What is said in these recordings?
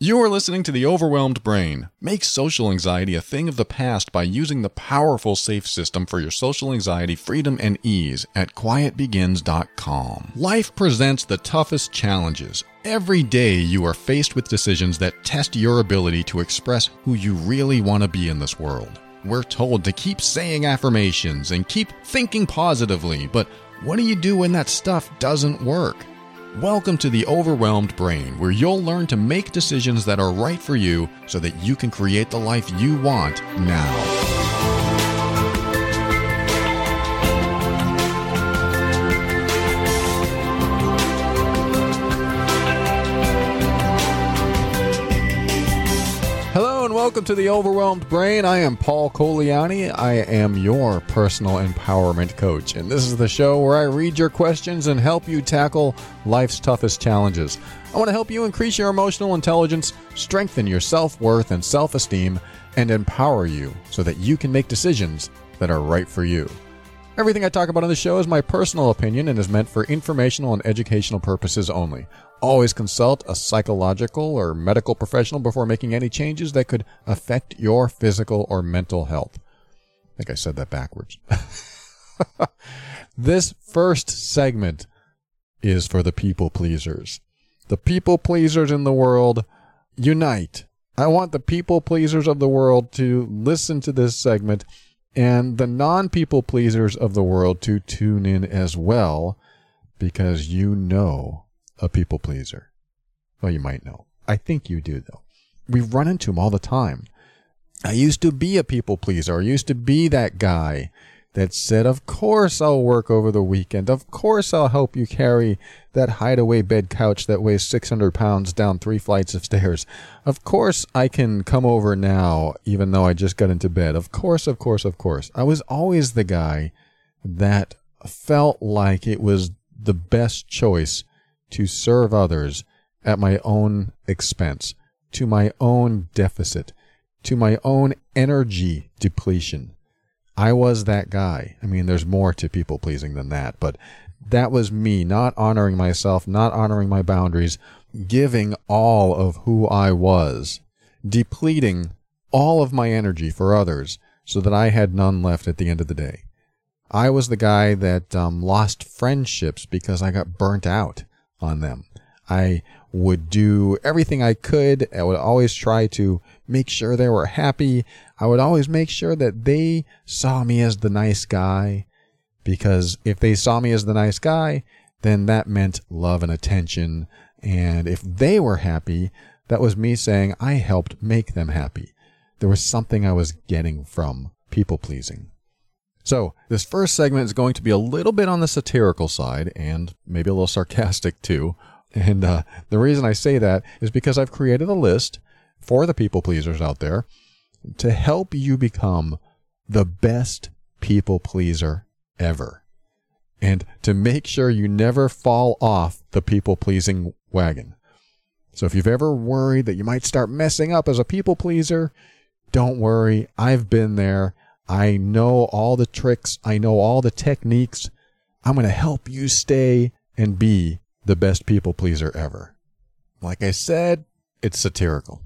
You are listening to The Overwhelmed Brain. Make social anxiety a thing of the past by using the powerful safe system for your social anxiety freedom and ease at quietbegins.com. Life presents the toughest challenges. Every day you are faced with decisions that test your ability to express who you really want to be in this world. We're told to keep saying affirmations and keep thinking positively, but what do you do when that stuff doesn't work? Welcome to The Overwhelmed Brain, where you'll learn to make decisions that are right for you so that you can create the life you want now. Welcome to The Overwhelmed Brain. I am Paul Coliani. I am your personal empowerment coach, and this is the show where I read your questions and help you tackle life's toughest challenges. I want to help you increase your emotional intelligence, strengthen your self-worth and self-esteem, and empower you so that you can make decisions that are right for you. Everything I talk about on the show is my personal opinion and is meant for informational and educational purposes only. Always consult a psychological or medical professional before making any changes that could affect your physical or mental health. I think I said that backwards. This first segment is for the people pleasers. The people pleasers in the world, unite. I want the people pleasers of the world to listen to this segment and the non-people pleasers of the world to tune in as well, because you know a people pleaser. Well, you might know. I think you do, though. We run into them all the time. I used to be a people pleaser. I used to be that guy that said, of course I'll work over the weekend. Of course I'll help you carry that hideaway bed couch that weighs 600 pounds down 3 flights of stairs. Of course I can come over now, even though I just got into bed. Of course, of course, of course. I was always the guy that felt like it was the best choice to serve others at my own expense, to my own deficit, to my own energy depletion. I was that guy. I mean, there's more to people pleasing than that, but that was me, not honoring myself, not honoring my boundaries, giving all of who I was, depleting all of my energy for others so that I had none left at the end of the day. I was the guy that lost friendships because I got burnt out on them. I would do everything I could. I would always try to make sure they were happy. I would always make sure that they saw me as the nice guy, because if they saw me as the nice guy, then that meant love and attention. And if they were happy, that was me saying I helped make them happy. There was something I was getting from people pleasing. So this first segment is going to be a little bit on the satirical side and maybe a little sarcastic too. And the reason I say that is because I've created a list for the people pleasers out there to help you become the best people pleaser ever, and to make sure you never fall off the people pleasing wagon. So if you've ever worried that you might start messing up as a people pleaser, don't worry. I've been there. I know all the tricks. I know all the techniques. I'm going to help you stay and be the best people pleaser ever. Like I said, it's satirical.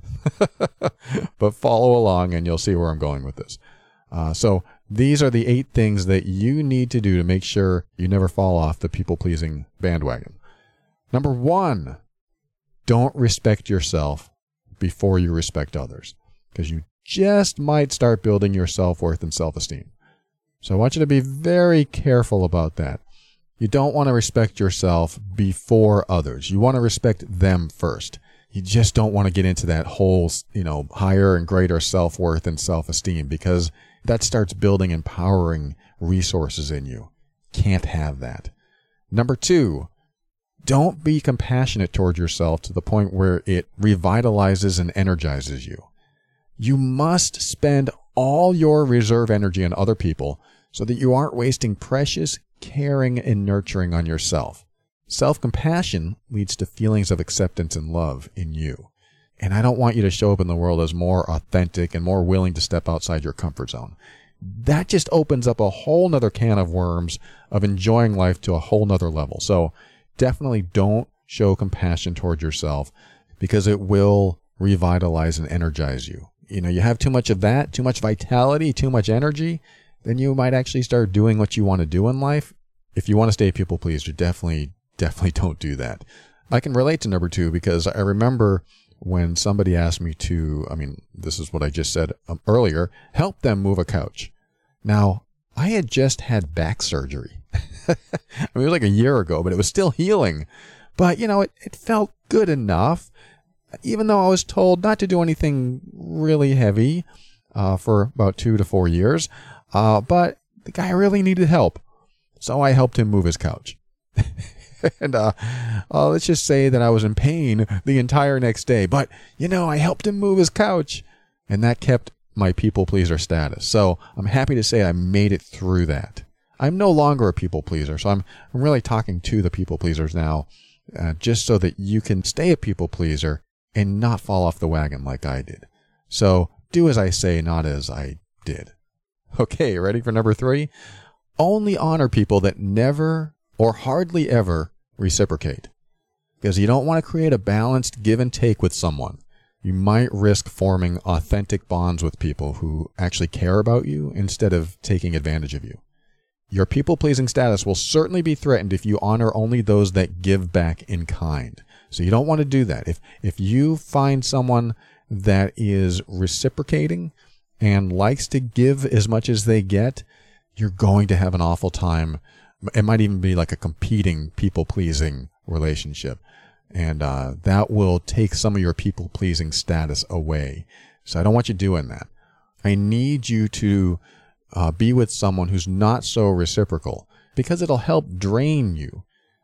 But follow along and you'll see where I'm going with this. So these are the 8 things that you need to do to make sure you never fall off the people-pleasing bandwagon. Number 1, don't respect yourself before you respect others, because you just might start building your self-worth and self-esteem. So I want you to be very careful about that. You don't want to respect yourself before others. You want to respect them first. You just don't want to get into that whole, higher and greater self-worth and self-esteem, because that starts building empowering resources in you. Can't have that. Number 2, don't be compassionate toward yourself to the point where it revitalizes and energizes you. You must spend all your reserve energy on other people so that you aren't wasting precious caring and nurturing on yourself. Self-compassion leads to feelings of acceptance and love in you. And I don't want you to show up in the world as more authentic and more willing to step outside your comfort zone. That just opens up a whole nother can of worms of enjoying life to a whole nother level. So definitely don't show compassion toward yourself, because it will revitalize and energize you. You have too much of that, too much vitality, too much energy, then you might actually start doing what you want to do in life. If you want to stay a people pleaser, definitely don't do that. I can relate to number 2 because I remember when somebody asked me to, this is what I just said earlier, help them move a couch. Now, I had just had back surgery. It was like a year ago, but it was still healing. But, it felt good enough, even though I was told not to do anything really heavy for about 2 to 4 years. But the guy really needed help. So I helped him move his couch. And let's just say that I was in pain the entire next day. But, I helped him move his couch. And that kept my people pleaser status. So I'm happy to say I made it through that. I'm no longer a people pleaser. So I'm really talking to the people pleasers now, just so that you can stay a people pleaser and not fall off the wagon like I did. So do as I say, not as I did. Okay, ready for number 3? Only honor people that never or hardly ever reciprocate. Because you don't want to create a balanced give and take with someone. You might risk forming authentic bonds with people who actually care about you instead of taking advantage of you. Your people-pleasing status will certainly be threatened if you honor only those that give back in kind. So you don't want to do that. If you find someone that is reciprocating and likes to give as much as they get, you're going to have an awful time. It might even be like a competing people-pleasing relationship. And that will take some of your people-pleasing status away. So I don't want you doing that. I need you to be with someone who's not so reciprocal, because it'll help drain you.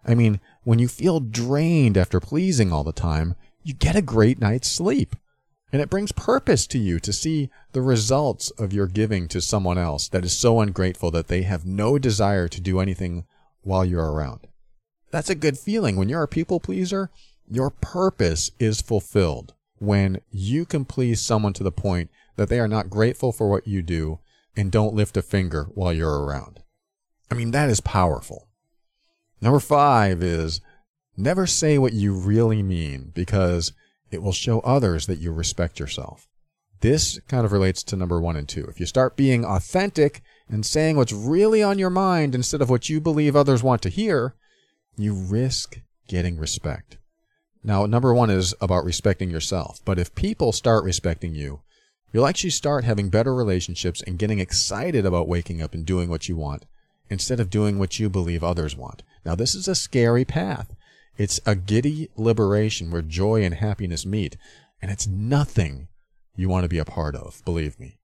When you feel drained after pleasing all the time, you get a great night's sleep. And it brings purpose to you to see the results of your giving to someone else that is so ungrateful that they have no desire to do anything while you're around. That's a good feeling. When you're a people pleaser, your purpose is fulfilled when you can please someone to the point that they are not grateful for what you do and don't lift a finger while you're around. That is powerful. Number 5 is never say what you really mean, because it will show others that you respect yourself. This kind of relates to number 1 and 2. If you start being authentic and saying what's really on your mind instead of what you believe others want to hear, you risk getting respect. Now, number 1 is about respecting yourself. But if people start respecting you, you'll actually start having better relationships and getting excited about waking up and doing what you want instead of doing what you believe others want. Now, this is a scary path. It's a giddy liberation where joy and happiness meet, and it's nothing you want to be a part of, believe me.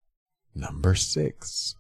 Number 6.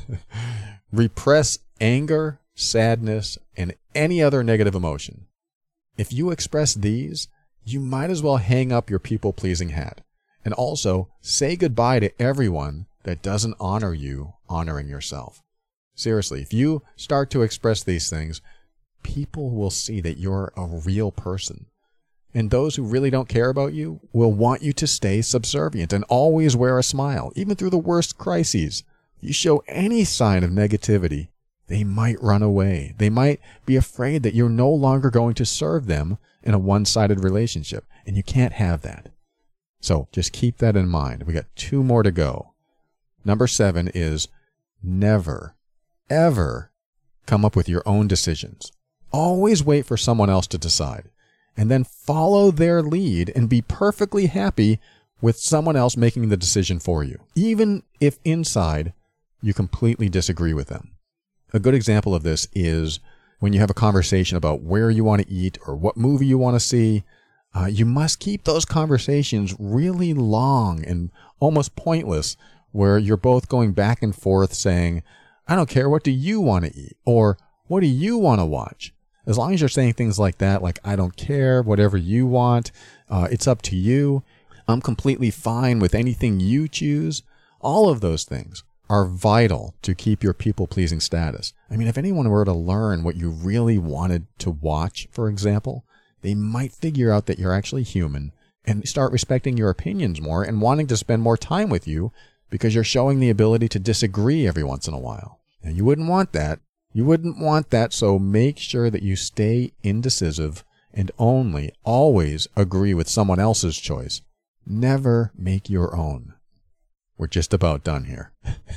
Repress anger, sadness, and any other negative emotion. If you express these, you might as well hang up your people-pleasing hat. And also, say goodbye to everyone that doesn't honor you honoring yourself. Seriously, if you start to express these things, people will see that you're a real person. And those who really don't care about you will want you to stay subservient and always wear a smile, even through the worst crises. If you show any sign of negativity, they might run away. They might be afraid that you're no longer going to serve them in a one-sided relationship, and you can't have that. So just keep that in mind. We got 2 more to go. Number 7 is never, ever come up with your own decisions. Always wait for someone else to decide, and then follow their lead and be perfectly happy with someone else making the decision for you, even if inside you completely disagree with them. A good example of this is when you have a conversation about where you want to eat or what movie you want to see. You must keep those conversations really long and almost pointless, where you're both going back and forth saying, I don't care, what do you want to eat? Or what do you want to watch? As long as you're saying things like that, like, I don't care, whatever you want, it's up to you, I'm completely fine with anything you choose, all of those things are vital to keep your people-pleasing status. If anyone were to learn what you really wanted to watch, for example, they might figure out that you're actually human and start respecting your opinions more and wanting to spend more time with you because you're showing the ability to disagree every once in a while. And you wouldn't want that. You wouldn't want that, so make sure that you stay indecisive and only always agree with someone else's choice never make your own. We're just about done here.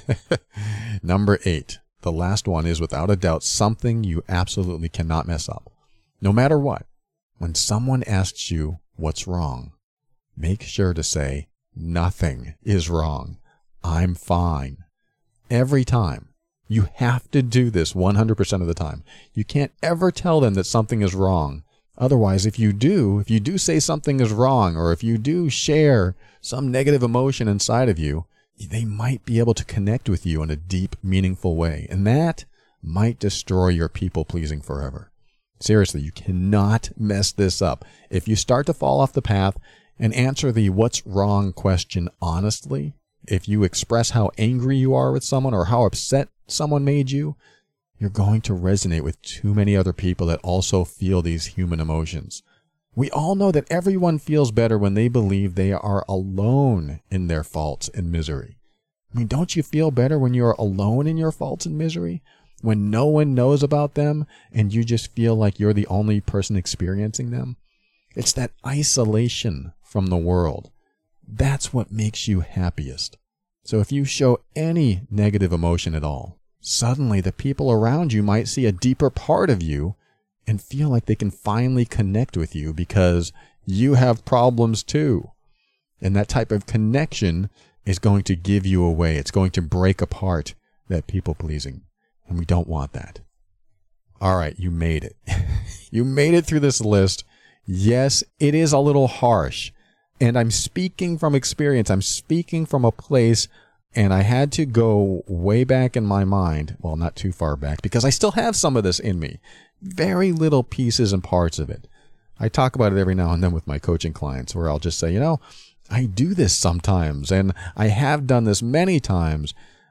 Number 8. The last one is without a doubt something you absolutely cannot mess up. No matter what, when someone asks you what's wrong, make sure to say, nothing is wrong. I'm fine. Every time. You have to do this 100% of the time. You can't ever tell them that something is wrong. Otherwise, if you do say something is wrong, or if you do share some negative emotion inside of you, they might be able to connect with you in a deep, meaningful way. And that might destroy your people-pleasing forever. Seriously, you cannot mess this up. If you start to fall off the path and answer the what's wrong question honestly, if you express how angry you are with someone or how upset someone made you, you're going to resonate with too many other people that also feel these human emotions. We all know that everyone feels better when they believe they are alone in their faults and misery. I mean, don't you feel better when you're alone in your faults and misery? When no one knows about them and you just feel like you're the only person experiencing them? It's that isolation from the world. That's what makes you happiest. So if you show any negative emotion at all, suddenly the people around you might see a deeper part of you and feel like they can finally connect with you because you have problems too. And that type of connection is going to give you away. It's going to break apart that people-pleasing. And we don't want that. All right, you made it. You made it through this list. Yes, it is a little harsh. And I'm speaking from experience. I'm speaking from a place, and I had to go way back in my mind. Well, not too far back, because I still have some of this in me. Very little pieces and parts of it. I talk about it every now and then with my coaching clients, where I'll just say, I do this sometimes, and I have done this many times.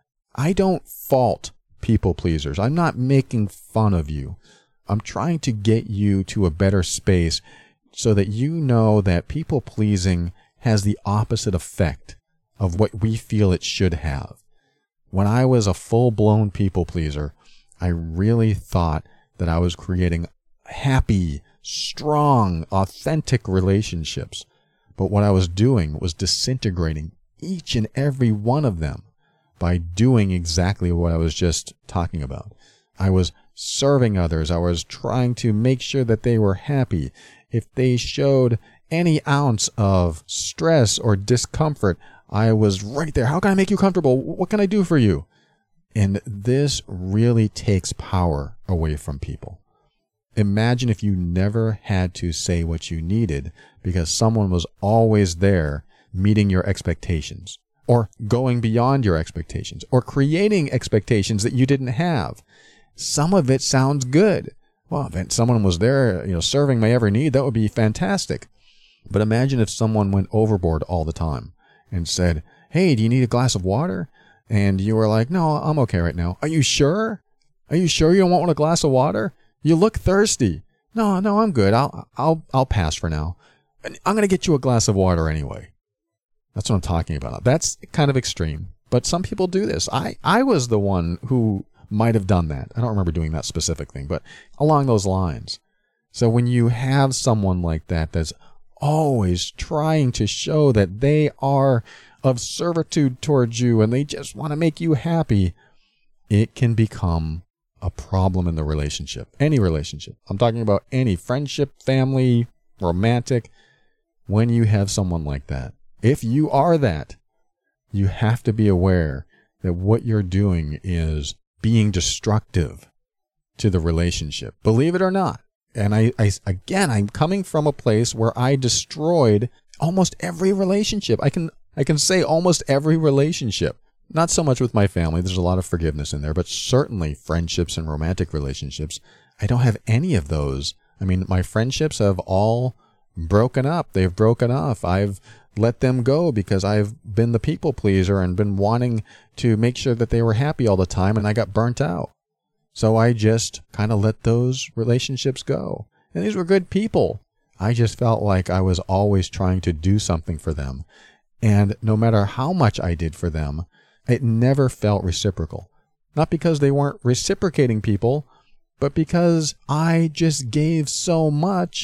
I don't fault people pleasers. I'm not making fun of you. I'm trying to get you to a better space so that you know that people pleasing has the opposite effect of what we feel it should have. When I was a full-blown people pleaser, I really thought that I was creating happy, strong, authentic relationships. But what I was doing was disintegrating each and every one of them by doing exactly what I was just talking about. I was serving others. I was trying to make sure that they were happy. If they showed any ounce of stress or discomfort, I was right there. How can I make you comfortable? What can I do for you? And this really takes power away from people. Imagine if you never had to say what you needed because someone was always there meeting your expectations, or going beyond your expectations, or creating expectations that you didn't have. Some of it sounds good. Well, if someone was there, serving my every need, that would be fantastic. But imagine if someone went overboard all the time and said, "Hey, do you need a glass of water?" And you were like, "No, I'm okay right now." "Are you sure? Are you sure you don't want a glass of water? You look thirsty." No, I'm good. I'll pass for now. I'm going to get you a glass of water anyway." That's what I'm talking about. That's kind of extreme, but some people do this. I was the one who might have done that. I don't remember doing that specific thing, but along those lines. So when you have someone like that that's always trying to show that they are of servitude towards you and they just want to make you happy, it can become a problem in the relationship. Any relationship. I'm talking about any friendship, family, romantic. When you have someone like that, if you are that, you have to be aware that what you're doing is being destructive to the relationship. Believe it or not. And I'm coming from a place where I destroyed almost every relationship. I can say almost every relationship. Not so much with my family. There's a lot of forgiveness in there, but certainly friendships and romantic relationships. I don't have any of those. I mean, my friendships have all broken up. They've broken off. I've let them go because I've been the people pleaser and been wanting to make sure that they were happy all the time, and I got burnt out. So I just kind of let those relationships go. And these were good people. I just felt like I was always trying to do something for them. And no matter how much I did for them, it never felt reciprocal. Not because they weren't reciprocating people, but because I just gave so much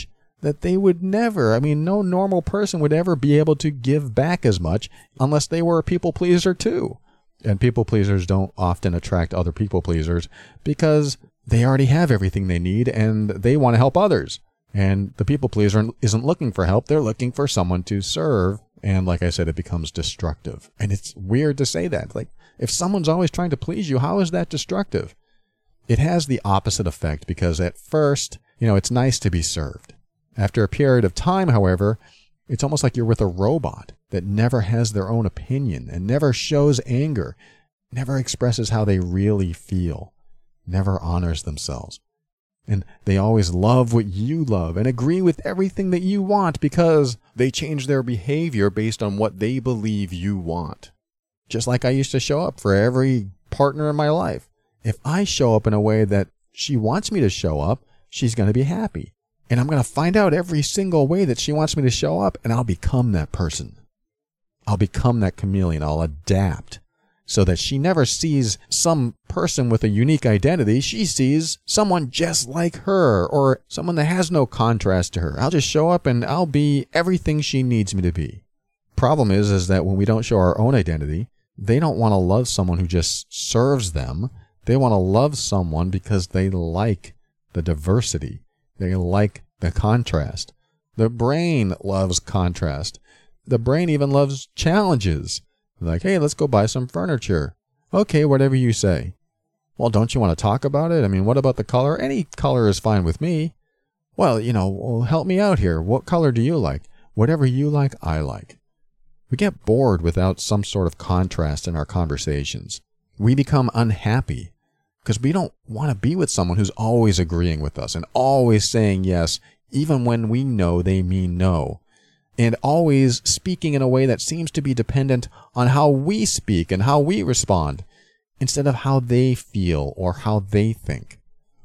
that they would never, no normal person would ever be able to give back as much unless they were a people pleaser too. And people pleasers don't often attract other people pleasers because they already have everything they need and they want to help others. And the people pleaser isn't looking for help. They're looking for someone to serve. And like I said, it becomes destructive. And it's weird to say that. Like, if someone's always trying to please you, how is that destructive? It has the opposite effect because at first, it's nice to be served. After a period of time, however, it's almost like you're with a robot that never has their own opinion and never shows anger, never expresses how they really feel, never honors themselves. And they always love what you love and agree with everything that you want because they change their behavior based on what they believe you want. Just like I used to show up for every partner in my life. If I show up in a way that she wants me to show up, she's going to be happy. And I'm going to find out every single way that she wants me to show up, and I'll become that person. I'll become that chameleon. I'll adapt so that she never sees some person with a unique identity. She sees someone just like her or someone that has no contrast to her. I'll just show up and I'll be everything she needs me to be. Problem is that when we don't show our own identity, they don't want to love someone who just serves them. They want to love someone because they like the diversity. They like the contrast. The brain loves contrast. The brain even loves challenges. Like, hey, let's go buy some furniture. Okay, whatever you say. Well, don't you want to talk about it? What about the color? Any color is fine with me. Well, help me out here. What color do you like? Whatever you like, I like. We get bored without some sort of contrast in our conversations. We become unhappy because we don't want to be with someone who's always agreeing with us and always saying yes, even when we know they mean no. And always speaking in a way that seems to be dependent on how we speak and how we respond, instead of how they feel or how they think.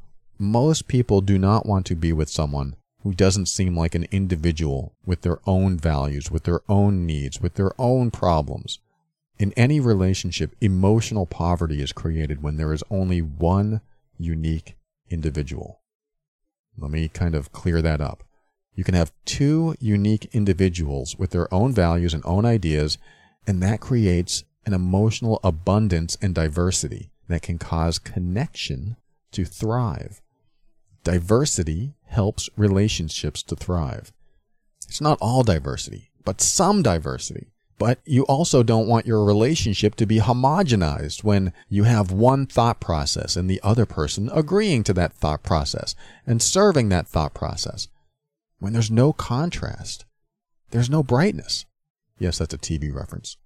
Most people do not want to be with someone who doesn't seem like an individual with their own values, with their own needs, with their own problems. In any relationship, emotional poverty is created when there is only one unique individual. Let me kind of clear that up. You can have two unique individuals with their own values and own ideas, and that creates an emotional abundance and diversity that can cause connection to thrive. Diversity helps relationships to thrive. It's not all diversity, but some diversity. But you also don't want your relationship to be homogenized when you have one thought process and the other person agreeing to that thought process and serving that thought process. When there's no contrast, there's no brightness. Yes, that's a TV reference.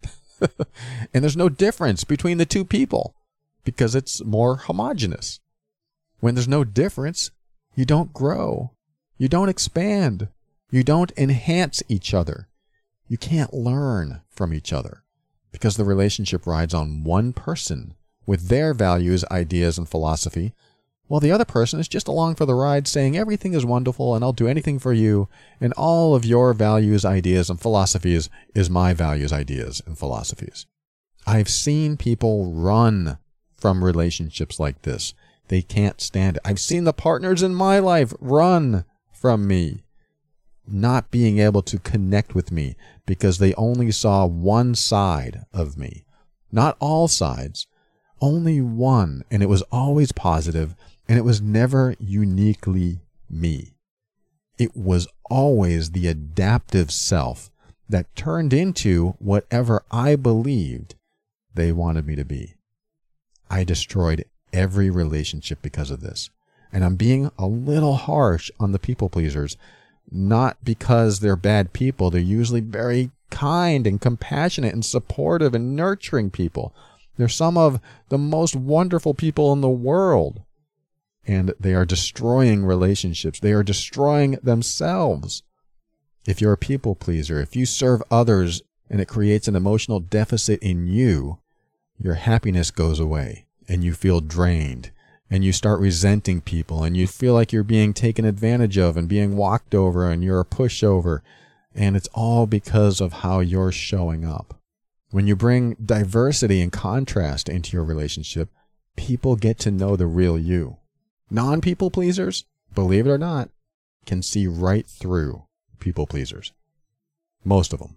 And there's no difference between the two people because it's more homogeneous. When there's no difference, you don't grow. You don't expand. You don't enhance each other. You can't learn from each other because the relationship rides on one person with their values, ideas, and philosophy, while the other person is just along for the ride saying everything is wonderful and I'll do anything for you, and all of your values, ideas, and philosophies is my values, ideas, and philosophies. I've seen people run from relationships like this. They can't stand it. I've seen the partners in my life run from me, not being able to connect with me because they only saw one side of me. Not all sides, only one, and it was always positive, and it was never uniquely me. It was always the adaptive self that turned into whatever I believed they wanted me to be. I destroyed every relationship because of this. And I'm being a little harsh on the people pleasers, not because they're bad people. They're usually very kind and compassionate and supportive and nurturing people. They're some of the most wonderful people in the world. And they are destroying relationships. They are destroying themselves. If you're a people pleaser, if you serve others and it creates an emotional deficit in you, your happiness goes away and you feel drained and you start resenting people and you feel like you're being taken advantage of and being walked over and you're a pushover. And it's all because of how you're showing up. When you bring diversity and contrast into your relationship, people get to know the real you. Non-people pleasers, believe it or not, can see right through people pleasers. Most of them.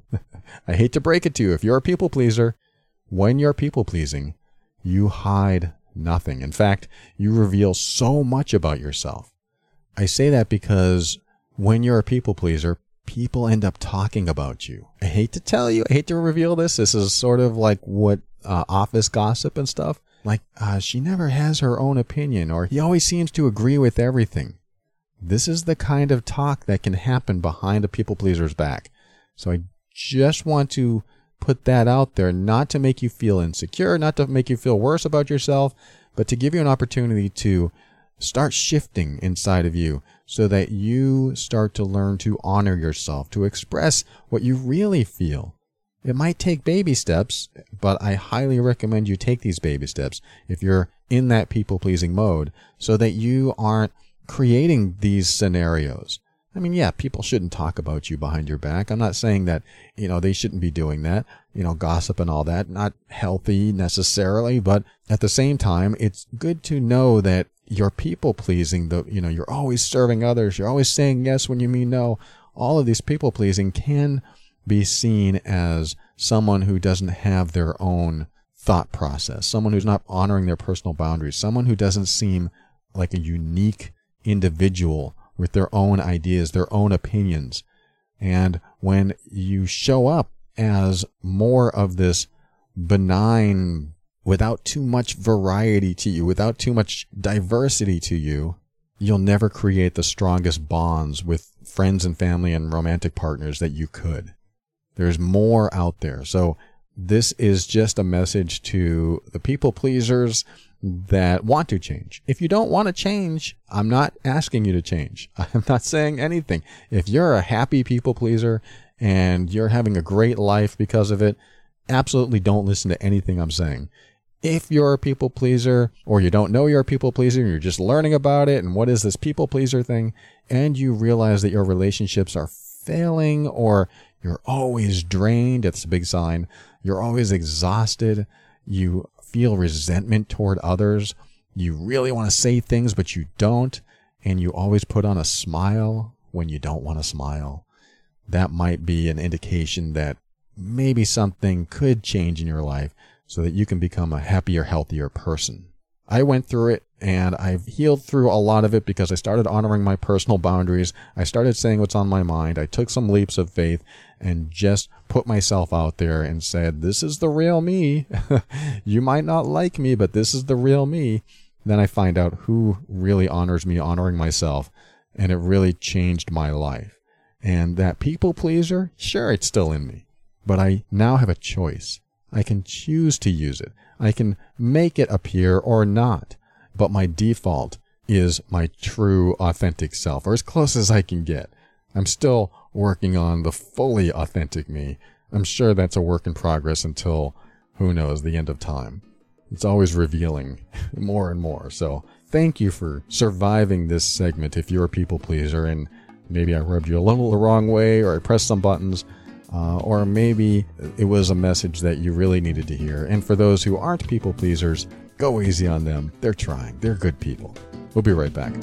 I hate to break it to you. If you're a people pleaser, when you're people pleasing, you hide nothing. In fact, you reveal so much about yourself. I say that because when you're a people pleaser, people end up talking about you. I hate to tell you, I hate to reveal this. This is sort of like what office gossip and stuff. Like, she never has her own opinion, or he always seems to agree with everything. This is the kind of talk that can happen behind a people pleaser's back. So I just want to put that out there, not to make you feel insecure, not to make you feel worse about yourself, but to give you an opportunity to start shifting inside of you so that you start to learn to honor yourself, to express what you really feel. It might take baby steps, but I highly recommend you take these baby steps if you're in that people-pleasing mode so that you aren't creating these scenarios. I mean, yeah, people shouldn't talk about you behind your back. I'm not saying that, they shouldn't be doing that, gossip and all that. Not healthy necessarily, but at the same time, it's good to know that you're people-pleasing. You're always serving others. You're always saying yes when you mean no. All of these people-pleasing can be seen as someone who doesn't have their own thought process, someone who's not honoring their personal boundaries, someone who doesn't seem like a unique individual with their own ideas, their own opinions. And when you show up as more of this benign, without too much variety to you, without too much diversity to you, you'll never create the strongest bonds with friends and family and romantic partners that you could. There's more out there. So this is just a message to the people pleasers that want to change. If you don't want to change, I'm not asking you to change. I'm not saying anything. If you're a happy people pleaser and you're having a great life because of it, absolutely don't listen to anything I'm saying. If you're a people pleaser, or you don't know you're a people pleaser, and you're just learning about it and what is this people pleaser thing, and you realize that your relationships are failing, or you're always drained, it's a big sign. You're always exhausted. You feel resentment toward others. You really want to say things, but you don't. And you always put on a smile when you don't want to smile. That might be an indication that maybe something could change in your life so that you can become a happier, healthier person. I went through it, and I've healed through a lot of it because I started honoring my personal boundaries. I started saying what's on my mind. I took some leaps of faith and just put myself out there and said, this is the real me. You might not like me, but this is the real me. Then I find out who really honors me, honoring myself, and it really changed my life. And that people pleaser, sure, it's still in me, but I now have a choice. I can choose to use it. I can make it appear or not, but my default is my true, authentic self, or as close as I can get. I'm still working on the fully authentic me. I'm sure that's a work in progress until, who knows, the end of time. It's always revealing more and more. So thank you for surviving this segment if you're a people pleaser, and maybe I rubbed you a little the wrong way, or I pressed some buttons. Or maybe it was a message that you really needed to hear. And for those who aren't people pleasers, go easy on them. They're trying. They're good people. We'll be right back.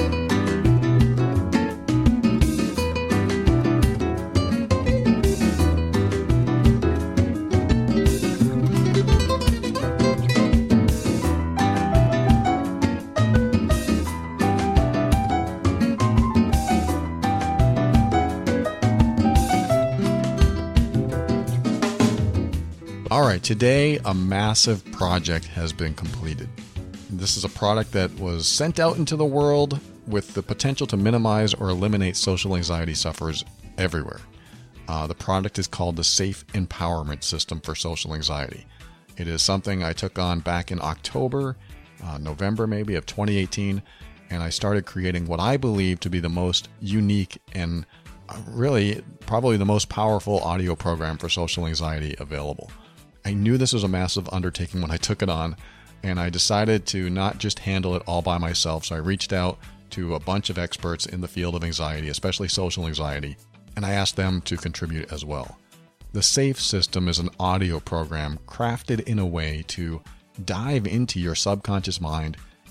All right, today a massive project has been completed. This is a product that was sent out into the world with the potential to minimize or eliminate social anxiety sufferers everywhere. The product is called the Safe Empowerment System for Social Anxiety. It is something I took on back in October, November maybe, of 2018, and I started creating what I believe to be the most unique and really probably the most powerful audio program for social anxiety available. I knew this was a massive undertaking when I took it on, and I decided to not just handle it all by myself. So I reached out to a bunch of experts in the field of anxiety, especially social anxiety, and I asked them to contribute as well. The SAFE system is an audio program crafted in a way to dive into your subconscious mind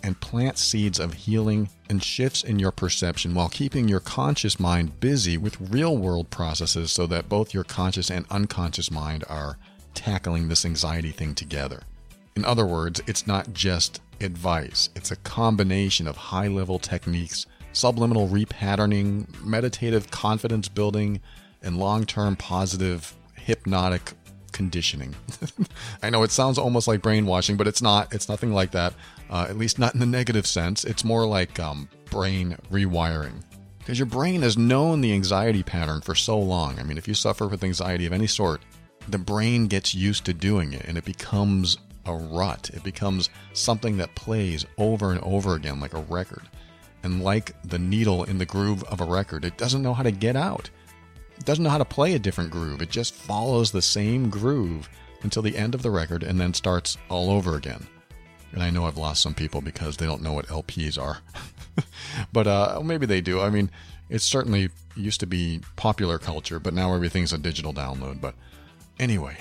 and plant seeds of healing and shifts in your perception while keeping your conscious mind busy with real-world processes so that both your conscious and unconscious mind are tackling this anxiety thing together. In other words, it's not just advice. It's a combination of high-level techniques, subliminal repatterning, meditative confidence building, and long-term positive hypnotic conditioning. I know it sounds almost like brainwashing, but it's not. It's nothing like that, at least not in the negative sense. It's more like brain rewiring. Because your brain has known the anxiety pattern for so long. I mean, if you suffer with anxiety of any sort, the brain gets used to doing it, and it becomes a rut. It becomes something that plays over and over again like a record. And like the needle in the groove of a record, it doesn't know how to get out. It doesn't know how to play a different groove. It just follows the same groove until the end of the record and then starts all over again. And I know I've lost some people because they don't know what LPs are. But maybe they do. I mean, it certainly used to be popular culture, but now everything's a digital download. But anyway,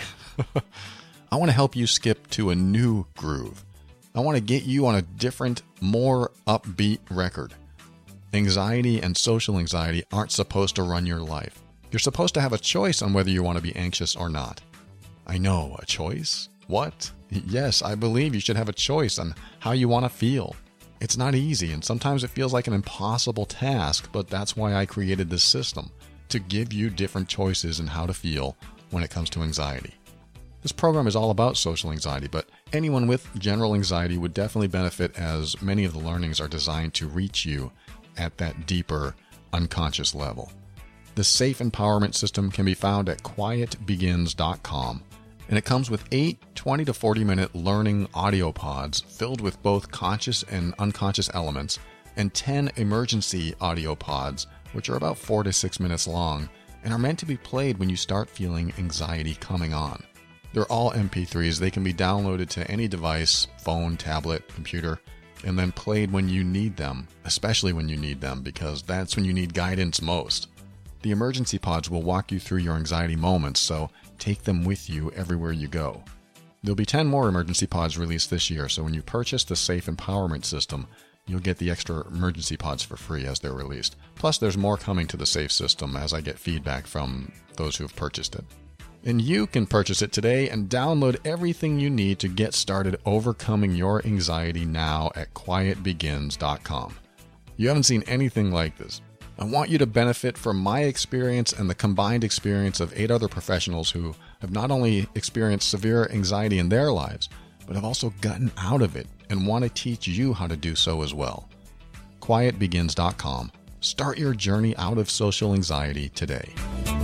I want to help you skip to a new groove. I want to get you on a different, more upbeat record. Anxiety and social anxiety aren't supposed to run your life. You're supposed to have a choice on whether you want to be anxious or not. I know, a choice? What? Yes, I believe you should have a choice on how you want to feel. It's not easy, and sometimes it feels like an impossible task, but that's why I created this system, to give you different choices in how to feel when it comes to anxiety. This program is all about social anxiety, but anyone with general anxiety would definitely benefit, as many of the learnings are designed to reach you at that deeper, unconscious level. The Safe Empowerment System can be found at quietbegins.com, and it comes with 8 20 to 40 minute learning audio pods filled with both conscious and unconscious elements, and 10 emergency audio pods, which are about 4 to 6 minutes long and are meant to be played when you start feeling anxiety coming on. They're all MP3s. They can be downloaded to any device, phone, tablet, computer, and then played when you need them, especially when you need them, because that's when you need guidance most. The emergency pods will walk you through your anxiety moments, so take them with you everywhere you go. There'll be 10 more emergency pods released this year, so when you purchase the Safe Empowerment System, you'll get the extra emergency pods for free as they're released. Plus, there's more coming to the Safe system as I get feedback from those who have purchased it. And you can purchase it today and download everything you need to get started overcoming your anxiety now at quietbegins.com. You haven't seen anything like this. I want you to benefit from my experience and the combined experience of 8 other professionals who have not only experienced severe anxiety in their lives, but have also gotten out of it and want to teach you how to do so as well. quietbegins.com. Start your journey out of social anxiety today.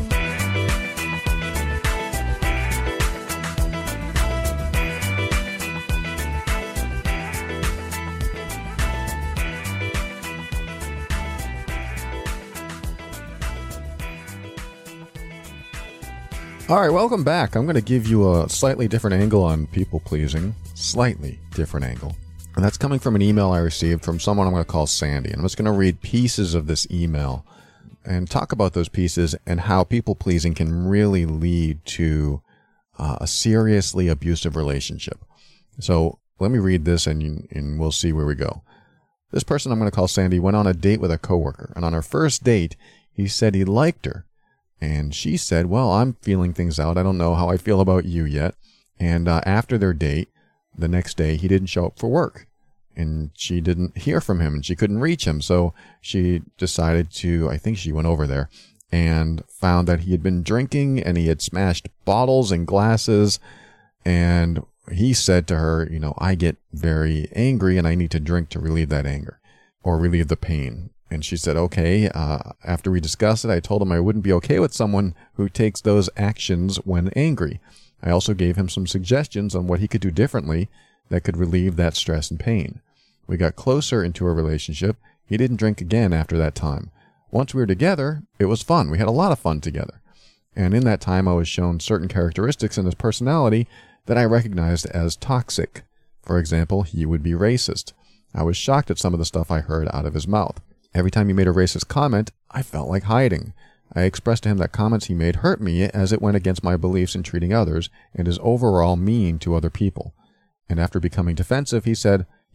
All right, welcome back. I'm going to give you a slightly different angle on people-pleasing. Slightly different angle. And that's coming from an email I received from someone I'm going to call Sandy. And I'm just going to read pieces of this email and talk about those pieces and how people-pleasing can really lead to a seriously abusive relationship. So let me read this and we'll see where we go. This person I'm going to call Sandy went on a date with a coworker. And on her first date, he said he liked her. And she said, well, I'm feeling things out. I don't know how I feel about you yet. And after their date, the next day, he didn't show up for work. And she didn't hear from him and she couldn't reach him. So she decided to, I think she went over there and found that he had been drinking and he had smashed bottles and glasses. And he said to her, I get very angry and I need to drink to relieve that anger or relieve the pain. And she said, okay, after we discussed it, I told him I wouldn't be okay with someone who takes those actions when angry. I also gave him some suggestions on what he could do differently that could relieve that stress and pain. We got closer into a relationship. He didn't drink again after that time. Once we were together, it was fun. We had a lot of fun together. And in that time, I was shown certain characteristics in his personality that I recognized as toxic. For example, he would be racist. I was shocked at some of the stuff I heard out of his mouth. Every time he made a racist comment, I felt like hiding. I expressed to him that comments he made hurt me as it went against my beliefs in treating others and is overall mean to other people. And after becoming defensive, he said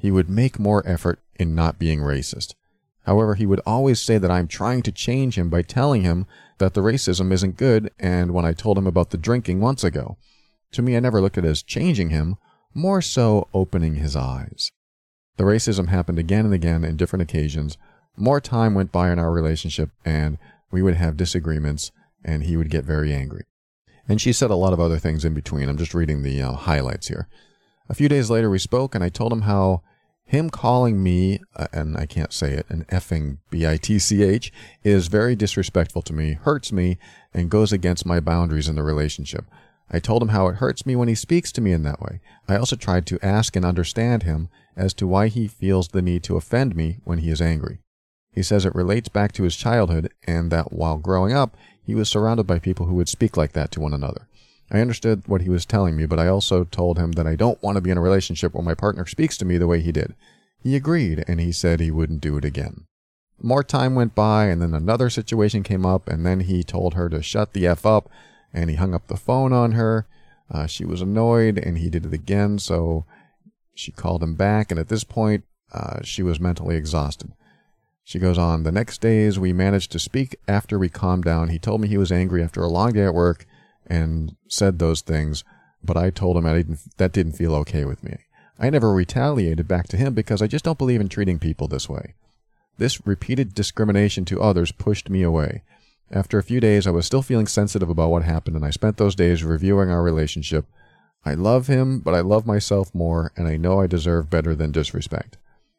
he would make more effort in not being racist. However, he would always say that I'm trying to change him by telling him that the racism isn't good, and when I told him about the drinking months ago. To me, I never looked at it as changing him, more so opening his eyes. The racism happened again and again in different occasions. More time went by in our relationship, and we would have disagreements, and he would get very angry. And she said a lot of other things in between. I'm just reading the highlights here. A few days later, we spoke, and I told him how him calling me, and I can't say it, an effing bitch, is very disrespectful to me, hurts me, and goes against my boundaries in the relationship. I told him how it hurts me when he speaks to me in that way. I also tried to ask and understand him as to why he feels the need to offend me when he is angry. He says it relates back to his childhood, and that while growing up, he was surrounded by people who would speak like that to one another. I understood what he was telling me, but I also told him that I don't want to be in a relationship where my partner speaks to me the way he did. He agreed, and he said he wouldn't do it again. More time went by, and then another situation came up, and then he told her to shut the F up, and he hung up the phone on her. She was annoyed, and he did it again, so she called him back, and at this point, she was mentally exhausted. She goes on, the next days we managed to speak after we calmed down. He told me he was angry after a long day at work and said those things, but I told him that didn't feel okay with me. I never retaliated back to him because I just don't believe in treating people this way. This repeated discrimination to others pushed me away. After a few days, I was still feeling sensitive about what happened, and I spent those days reviewing our relationship. I love him, but I love myself more, and I know I deserve better than disrespect.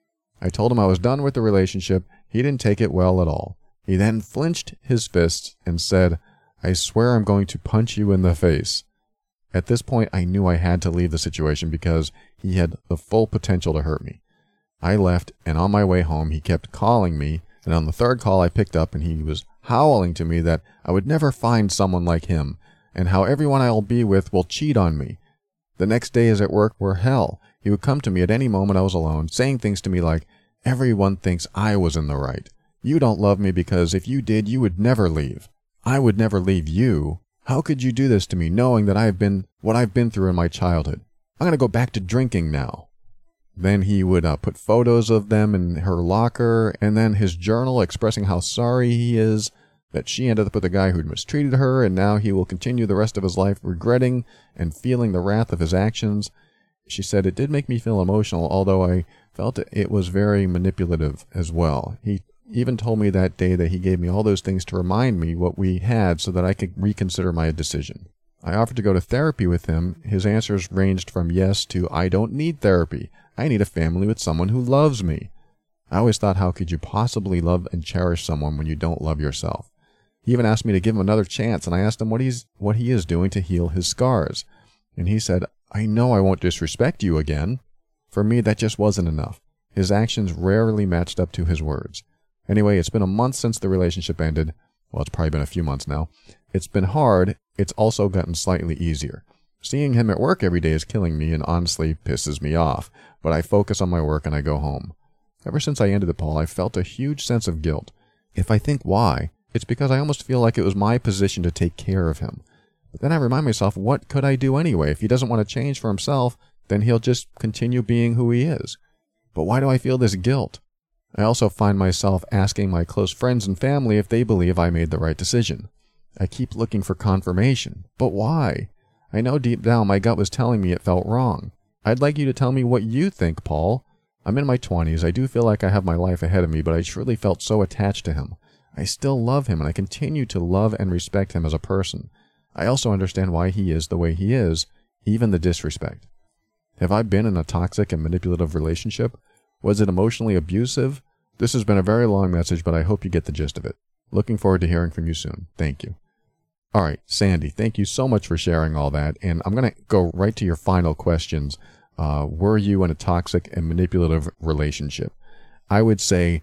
I told him I was done with the relationship. He didn't take it well at all. He then flinched his fists and said, I swear I'm going to punch you in the face. At this point, I knew I had to leave the situation because he had the full potential to hurt me. I left, and on my way home, he kept calling me, and on the third call I picked up, and he was howling to me that I would never find someone like him, and how everyone I'll be with will cheat on me. The next days at work were hell. He would come to me at any moment I was alone, saying things to me like, everyone thinks I was in the right. You don't love me because if you did, you would never leave. I would never leave you. How could you do this to me, knowing that I've been what I've been through in my childhood? I'm going to go back to drinking now. Then he would put photos of them in her locker, and then his journal expressing how sorry he is that she ended up with a guy who'd mistreated her, and now he will continue the rest of his life regretting and feeling the wrath of his actions. She said, it did make me feel emotional, although I felt it was very manipulative as well. He even told me that day that he gave me all those things to remind me what we had so that I could reconsider my decision. I offered to go to therapy with him. His answers ranged from yes to I don't need therapy. I need a family with someone who loves me. I always thought, how could you possibly love and cherish someone when you don't love yourself? He even asked me to give him another chance, and I asked him what he is doing to heal his scars. And he said, I know I won't disrespect you again. For me, that just wasn't enough. His actions rarely matched up to his words. Anyway, it's been a month since the relationship ended. Well, it's probably been a few months now. It's been hard. It's also gotten slightly easier. Seeing him at work every day is killing me and honestly pisses me off, but I focus on my work and I go home. Ever since I ended it, Paul, I've felt a huge sense of guilt. If I think why, it's because I almost feel like it was my position to take care of him. But then I remind myself, what could I do anyway? If he doesn't want to change for himself, then he'll just continue being who he is. But why do I feel this guilt? I also find myself asking my close friends and family if they believe I made the right decision. I keep looking for confirmation. But why? I know deep down my gut was telling me it felt wrong. I'd like you to tell me what you think, Paul. I'm in my 20s. I do feel like I have my life ahead of me, but I truly felt so attached to him. I still love him, and I continue to love and respect him as a person. I also understand why he is the way he is, even the disrespect. Have I been in a toxic and manipulative relationship? Was it emotionally abusive? This has been a very long message, but I hope you get the gist of it. Looking forward to hearing from you soon. Thank you. All right, Sandy, thank you so much for sharing all that. And I'm going to go right to your final questions. Were you in a toxic and manipulative relationship? I would say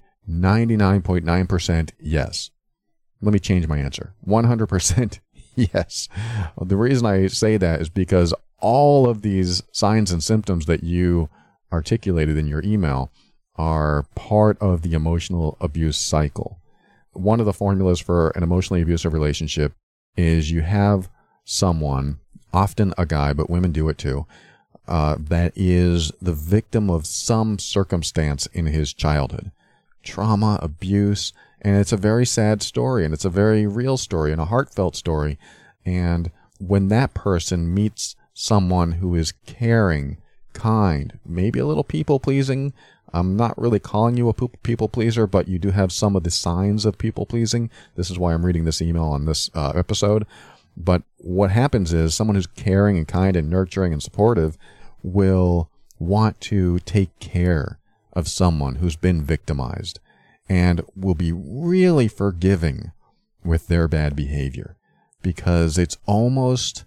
99.9% yes. Let me change my answer. 100% yes. The reason I say that is because all of these signs and symptoms that you articulated in your email are part of the emotional abuse cycle. One of the formulas for an emotionally abusive relationship is you have someone, often a guy, but women do it too, that is the victim of some circumstance in his childhood. Trauma, abuse, and it's a very sad story, and it's a very real story and a heartfelt story. And when that person meets someone who is caring, kind, maybe a little people-pleasing, I'm not really calling you a people-pleaser, but you do have some of the signs of people-pleasing. This is why I'm reading this email on this episode. But what happens is someone who's caring and kind and nurturing and supportive will want to take care of someone who's been victimized and will be really forgiving with their bad behavior, because it's almost,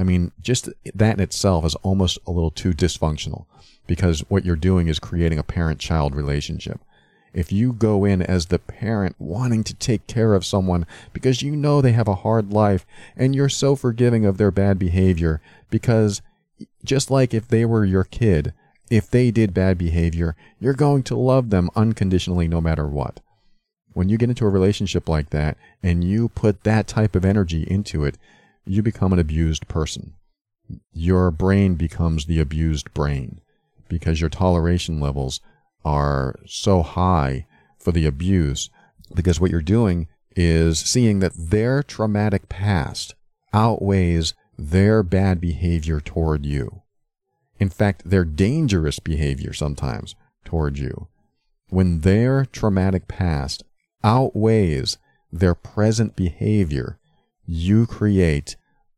just that in itself is almost a little too dysfunctional, because what you're doing is creating a parent-child relationship. If you go in as the parent wanting to take care of someone because you know they have a hard life and you're so forgiving of their bad behavior, because just like if they were your kid, if they did bad behavior, you're going to love them unconditionally no matter what. When you get into a relationship like that and you put that type of energy into it, you become an abused person. Your brain becomes the abused brain because your toleration levels are so high for the abuse, because what you're doing is seeing that their traumatic past outweighs their bad behavior toward you. In fact, their dangerous behavior sometimes toward you. When their traumatic past outweighs their present behavior, you create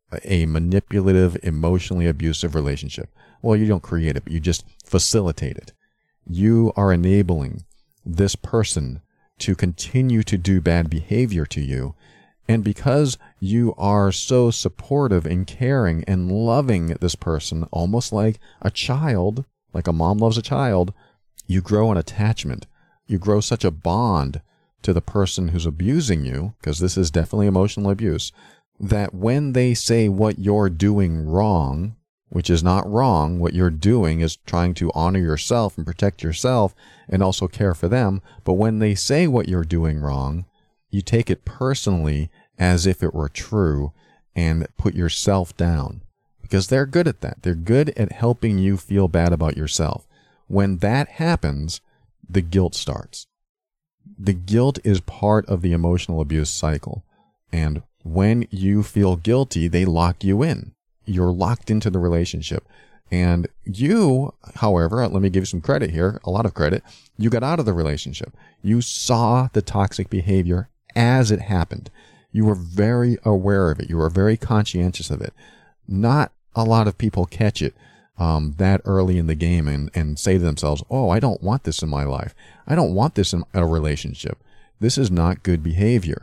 a manipulative, emotionally abusive relationship. Well, you don't create it, but you just facilitate it. You are enabling this person to continue to do bad behavior to you. And because you are so supportive and caring and loving this person, almost like a child, like a mom loves a child, you grow an attachment. You grow such a bond to the person who's abusing you, because this is definitely emotional abuse, that when they say what you're doing wrong, which is not wrong, what you're doing is trying to honor yourself and protect yourself and also care for them. But when they say what you're doing wrong, you take it personally as if it were true and put yourself down, because they're good at that. They're good at helping you feel bad about yourself. When that happens, the guilt starts. The guilt is part of the emotional abuse cycle. And when you feel guilty, they lock you in. You're locked into the relationship. And you, however, let me give you some credit here, a lot of credit, you got out of the relationship. You saw the toxic behavior as it happened. You were very aware of it. You were very conscientious of it. Not a lot of people catch it that early in the game and say to themselves, oh, I don't want this in my life. I don't want this in a relationship. This is not good behavior.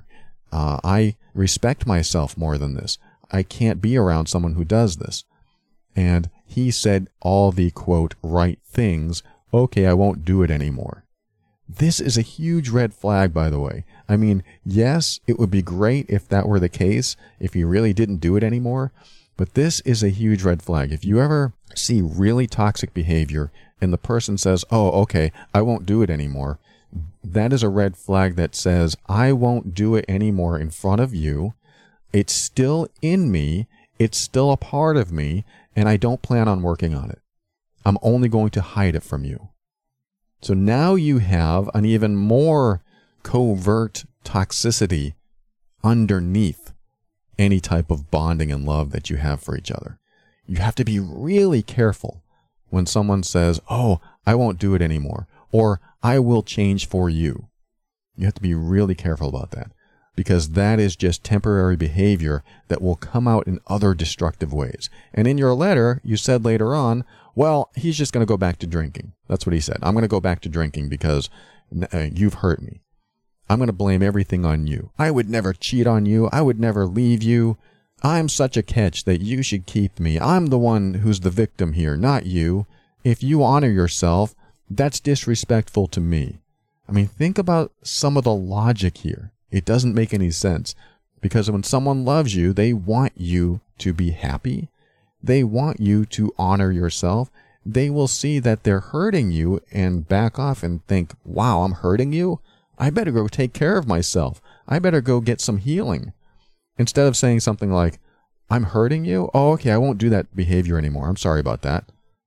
I respect myself more than this. I can't be around someone who does this. And he said all the, quote, right things. Okay, I won't do it anymore. This is a huge red flag, by the way. I mean, yes, it would be great if that were the case, if he really didn't do it anymore. But this is a huge red flag. If you ever see really toxic behavior and the person says, oh, okay, I won't do it anymore, that is a red flag that says, I won't do it anymore in front of you. It's still in me. It's still a part of me, and I don't plan on working on it. I'm only going to hide it from you. So now you have an even more covert toxicity underneath any type of bonding and love that you have for each other. You have to be really careful when someone says, oh, I won't do it anymore, or I will change for you. You have to be really careful about that, because that is just temporary behavior that will come out in other destructive ways. And in your letter, you said later on, well, he's just going to go back to drinking. That's what he said. I'm going to go back to drinking because you've hurt me. I'm going to blame everything on you. I would never cheat on you. I would never leave you. I'm such a catch that you should keep me. I'm the one who's the victim here, not you. If you honor yourself, that's disrespectful to me. I mean, think about some of the logic here. It doesn't make any sense, because when someone loves you, they want you to be happy. They want you to honor yourself. They will see that they're hurting you and back off and think, wow, I'm hurting you? I better go take care of myself. I better go get some healing. Instead of saying something like, I'm hurting you? Oh, okay, I won't do that behavior anymore. I'm sorry about that.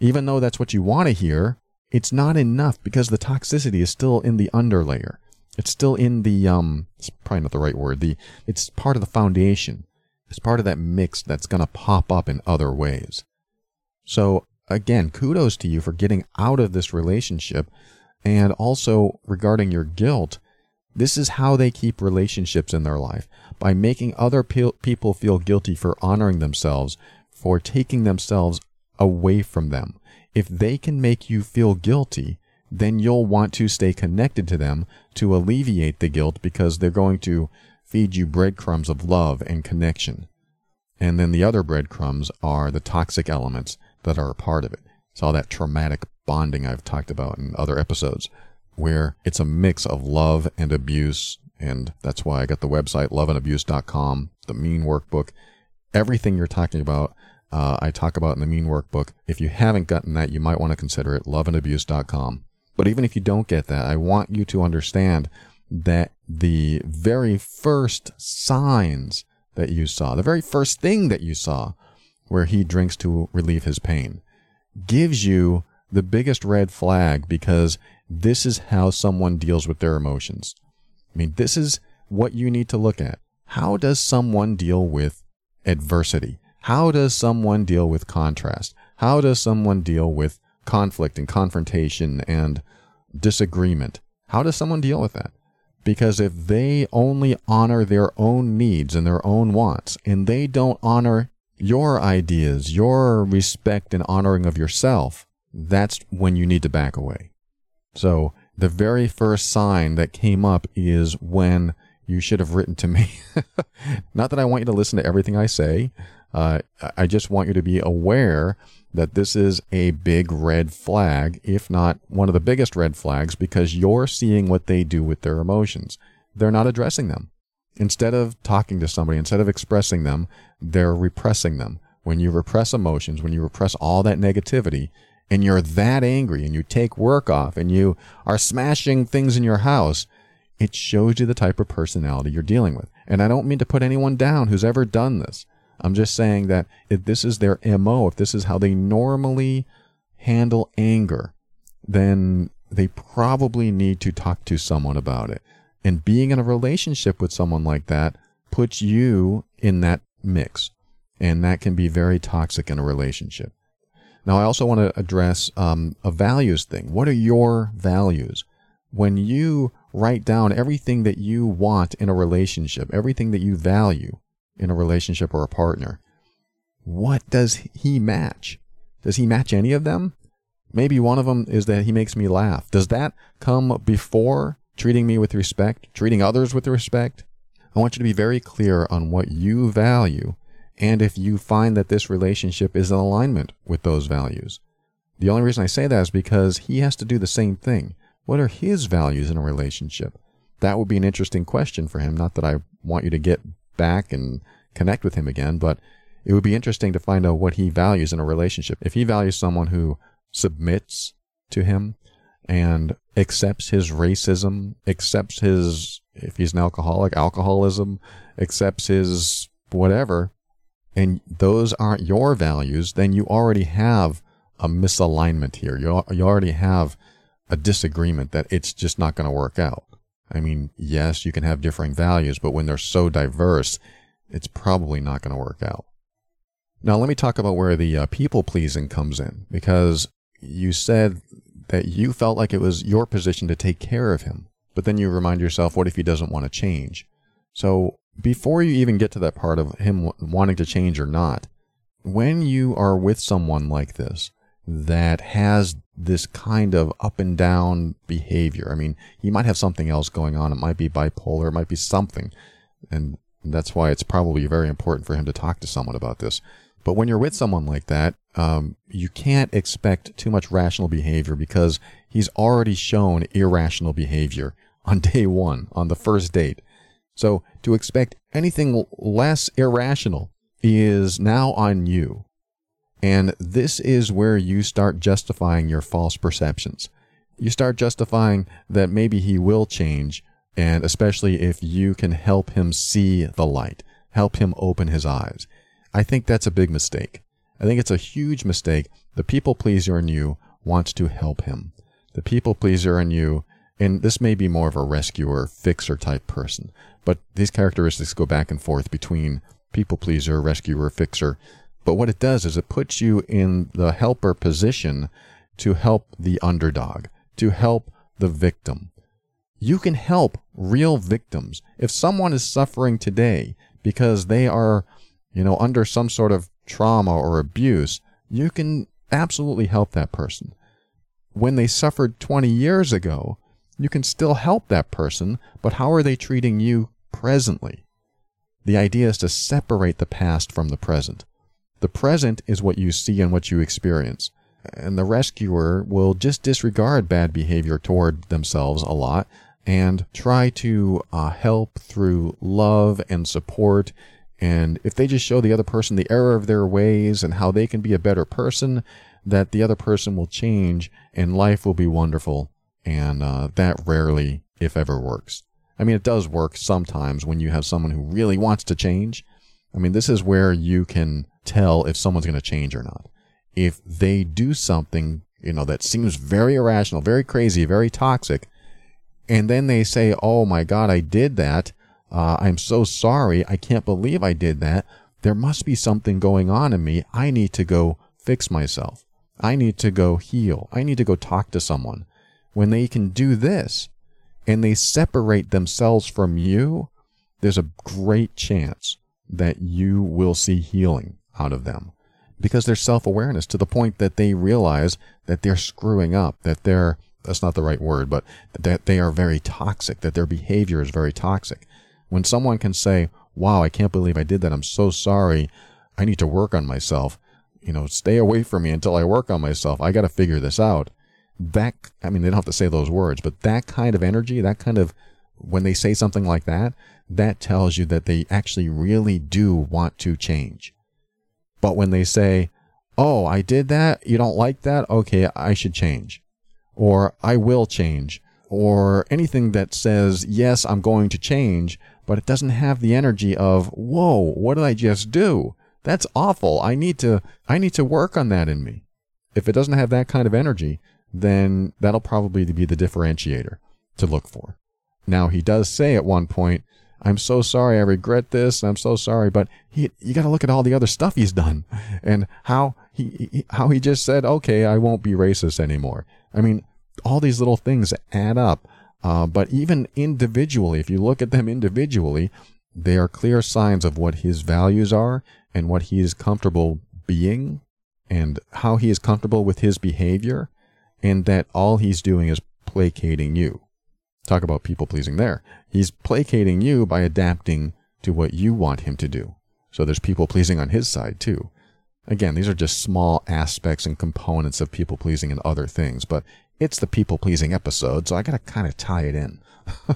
Even though that's what you want to hear, it's not enough because the toxicity is still in the underlayer. It's still in the, it's probably not the right word. It's part of the foundation. It's part of that mix that's going to pop up in other ways. So again, kudos to you for getting out of this relationship. And also regarding your guilt, this is how they keep relationships in their life. By making other people feel guilty for honoring themselves, for taking themselves away from them. If they can make you feel guilty, then you'll want to stay connected to them to alleviate the guilt because they're going to feed you breadcrumbs of love and connection. And then the other breadcrumbs are the toxic elements that are a part of it. It's all that traumatic bonding I've talked about in other episodes, where it's a mix of love and abuse. And that's why I got the website, loveandabuse.com, the Mean Workbook. Everything you're talking about, I talk about in the Mean Workbook. If you haven't gotten that, you might want to consider it, loveandabuse.com. But even if you don't get that, I want you to understand that the very first signs that you saw, the very first thing that you saw where he drinks to relieve his pain, gives you the biggest red flag, because this is how someone deals with their emotions. I mean, this is what you need to look at. How does someone deal with adversity? How does someone deal with contrast? How does someone deal with conflict and confrontation and disagreement? How does someone deal with that? Because if they only honor their own needs and their own wants, and they don't honor your ideas, your respect and honoring of yourself, that's when you need to back away. So the very first sign that came up is when you should have written to me. Not that I want you to listen to everything I say. I just want you to be aware that this is a big red flag, if not one of the biggest red flags, because you're seeing what they do with their emotions. They're not addressing them. Instead of talking to somebody, instead of expressing them, they're repressing them. When you repress emotions, when you repress all that negativity, and you're that angry, and you take work off, and you are smashing things in your house, it shows you the type of personality you're dealing with. And I don't mean to put anyone down who's ever done this. I'm just saying that if this is their MO, if this is how they normally handle anger, then they probably need to talk to someone about it. And being in a relationship with someone like that puts you in that mix. And that can be very toxic in a relationship. Now, I also want to address a values thing. What are your values? When you write down everything that you want in a relationship, everything that you value in a relationship or a partner, what does he match? Does he match any of them? Maybe one of them is that he makes me laugh. Does that come before treating me with respect, treating others with respect? I want you to be very clear on what you value, and if you find that this relationship is in alignment with those values. The only reason I say that is because he has to do the same thing. What are his values in a relationship? That would be an interesting question for him. Not that I want you to get back and connect with him again, but it would be interesting to find out what he values in a relationship. If he values someone who submits to him and accepts his racism, accepts his, if he's an alcoholic, alcoholism, accepts his whatever, and those aren't your values, then you already have a misalignment here. You already have a disagreement that it's just not going to work out. I mean, yes, you can have differing values, but when they're so diverse, it's probably not going to work out. Now, let me talk about where the people-pleasing comes in, because you said that you felt like it was your position to take care of him, but then you remind yourself, what if he doesn't want to change? So before you even get to that part of him wanting to change or not, when you are with someone like this that has this kind of up and down behavior, I mean, he might have something else going on. It might be bipolar, it might be something. And that's why it's probably very important for him to talk to someone about this. But when you're with someone like that, you can't expect too much rational behavior, because he's already shown irrational behavior on day one, on the first date. So to expect anything less irrational is now on you. And this is where you start justifying your false perceptions. You start justifying that maybe he will change, and especially if you can help him see the light, help him open his eyes. I think that's a big mistake. I think it's a huge mistake. The people pleaser in you wants to help him. The people pleaser in you, and this may be more of a rescuer, fixer type person, but these characteristics go back and forth between people pleaser, rescuer, fixer. But what it does is it puts you in the helper position to help the underdog, to help the victim. You can help real victims. If someone is suffering today because they are, under some sort of trauma or abuse, you can absolutely help that person. When they suffered 20 years ago, you can still help that person, but how are they treating you presently? The idea is to separate the past from the present. The present is what you see and what you experience. And the rescuer will just disregard bad behavior toward themselves a lot and try to help through love and support. And if they just show the other person the error of their ways and how they can be a better person, that the other person will change and life will be wonderful. And that rarely, if ever, works. I mean, it does work sometimes when you have someone who really wants to change. I mean, this is where you can tell if someone's going to change or not. If they do something, that seems very irrational, very crazy, very toxic, and then they say, oh my God, I did that. I'm so sorry. I can't believe I did that. There must be something going on in me. I need to go fix myself. I need to go heal. I need to go talk to someone. When they can do this and they separate themselves from you, there's a great chance that you will see healing out of them because there's self-awareness to the point that they realize that they're screwing up, that's not the right word, but that they are very toxic, that their behavior is very toxic. When someone can say, wow, I can't believe I did that. I'm so sorry. I need to work on myself. Stay away from me until I work on myself. I got to figure this out. They don't have to say those words, but that kind of energy, when they say something like that, that tells you that they actually really do want to change. But when they say, oh, I did that, you don't like that, okay, I should change. Or I will change. Or anything that says, yes, I'm going to change, but it doesn't have the energy of, whoa, what did I just do? That's awful. I need to work on that in me. If it doesn't have that kind of energy, then that'll probably be the differentiator to look for. Now, he does say at one point, I'm so sorry, I regret this, I'm so sorry, but you got to look at all the other stuff he's done and how he just said, okay, I won't be racist anymore. I mean, all these little things add up, but even individually, if you look at them individually, they are clear signs of what his values are and what he is comfortable being and how he is comfortable with his behavior, and that all he's doing is placating you. Talk about people pleasing there. He's placating you by adapting to what you want him to do. So there's people pleasing on his side too. Again, these are just small aspects and components of people pleasing and other things, but it's the people pleasing episode, so I got to kind of tie it in.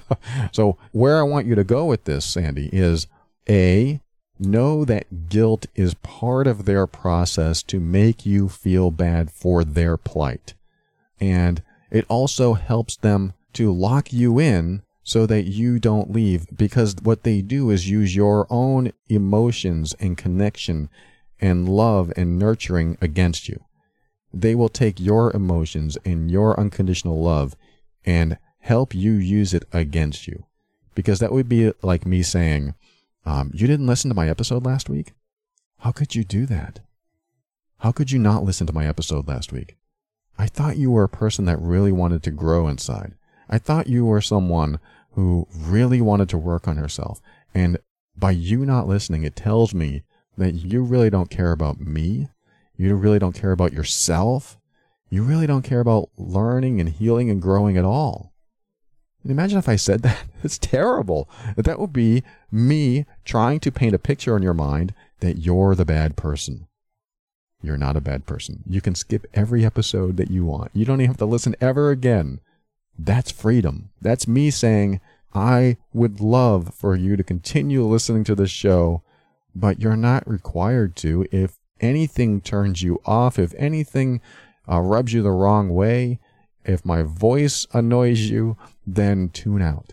So where I want you to go with this, Sandy, is A, know that guilt is part of their process to make you feel bad for their plight. And it also helps them to lock you in so that you don't leave, because what they do is use your own emotions and connection and love and nurturing against you. They will take your emotions and your unconditional love and help you use it against you. Because that would be like me saying, you didn't listen to my episode last week? How could you do that? How could you not listen to my episode last week? I thought you were a person that really wanted to grow inside. I thought you were someone who really wanted to work on herself. And by you not listening, it tells me that you really don't care about me. You really don't care about yourself. You really don't care about learning and healing and growing at all. And imagine if I said that. It's terrible. That would be me trying to paint a picture in your mind that you're the bad person. You're not a bad person. You can skip every episode that you want. You don't even have to listen ever again. That's freedom. That's me saying, I would love for you to continue listening to this show, but you're not required to. If anything turns you off, if anything rubs you the wrong way, if my voice annoys you, then tune out.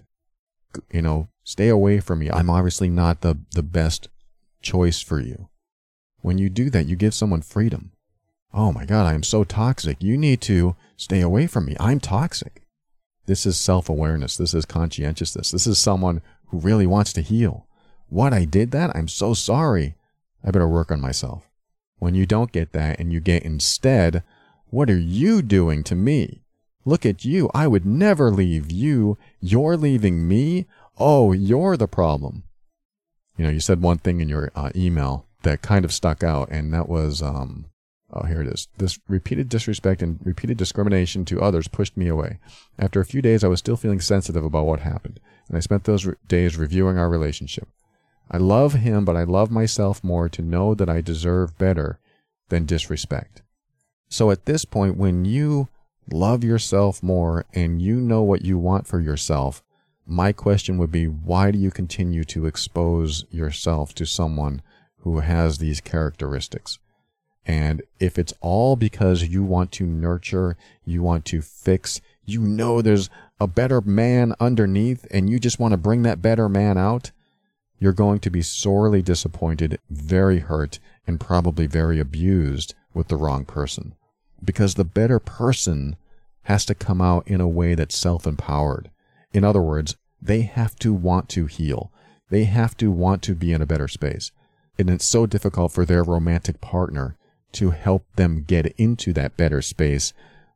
Stay away from me. I'm obviously not the best choice for you. When you do that, you give someone freedom. Oh my God, I am so toxic. You need to stay away from me. I'm toxic. This is self-awareness. This is conscientiousness. This is someone who really wants to heal. What, I did that? I'm so sorry. I better work on myself. When you don't get that and you get instead, what are you doing to me? Look at you. I would never leave you. You're leaving me. Oh, you're the problem. You know, you said one thing in your email that kind of stuck out, and that was, here it is. This repeated disrespect and repeated discrimination to others pushed me away. After a few days, I was still feeling sensitive about what happened, and I spent those days reviewing our relationship. I love him, but I love myself more to know that I deserve better than disrespect. So at this point, when you love yourself more and you know what you want for yourself, my question would be, why do you continue to expose yourself to someone who has these characteristics? And if it's all because you want to nurture, you want to fix, you know there's a better man underneath and you just want to bring that better man out, you're going to be sorely disappointed, very hurt, and probably very abused with the wrong person. Because the better person has to come out in a way that's self-empowered. In other words, they have to want to heal. They have to want to be in a better space. And it's so difficult for their romantic partner to help them get into that better space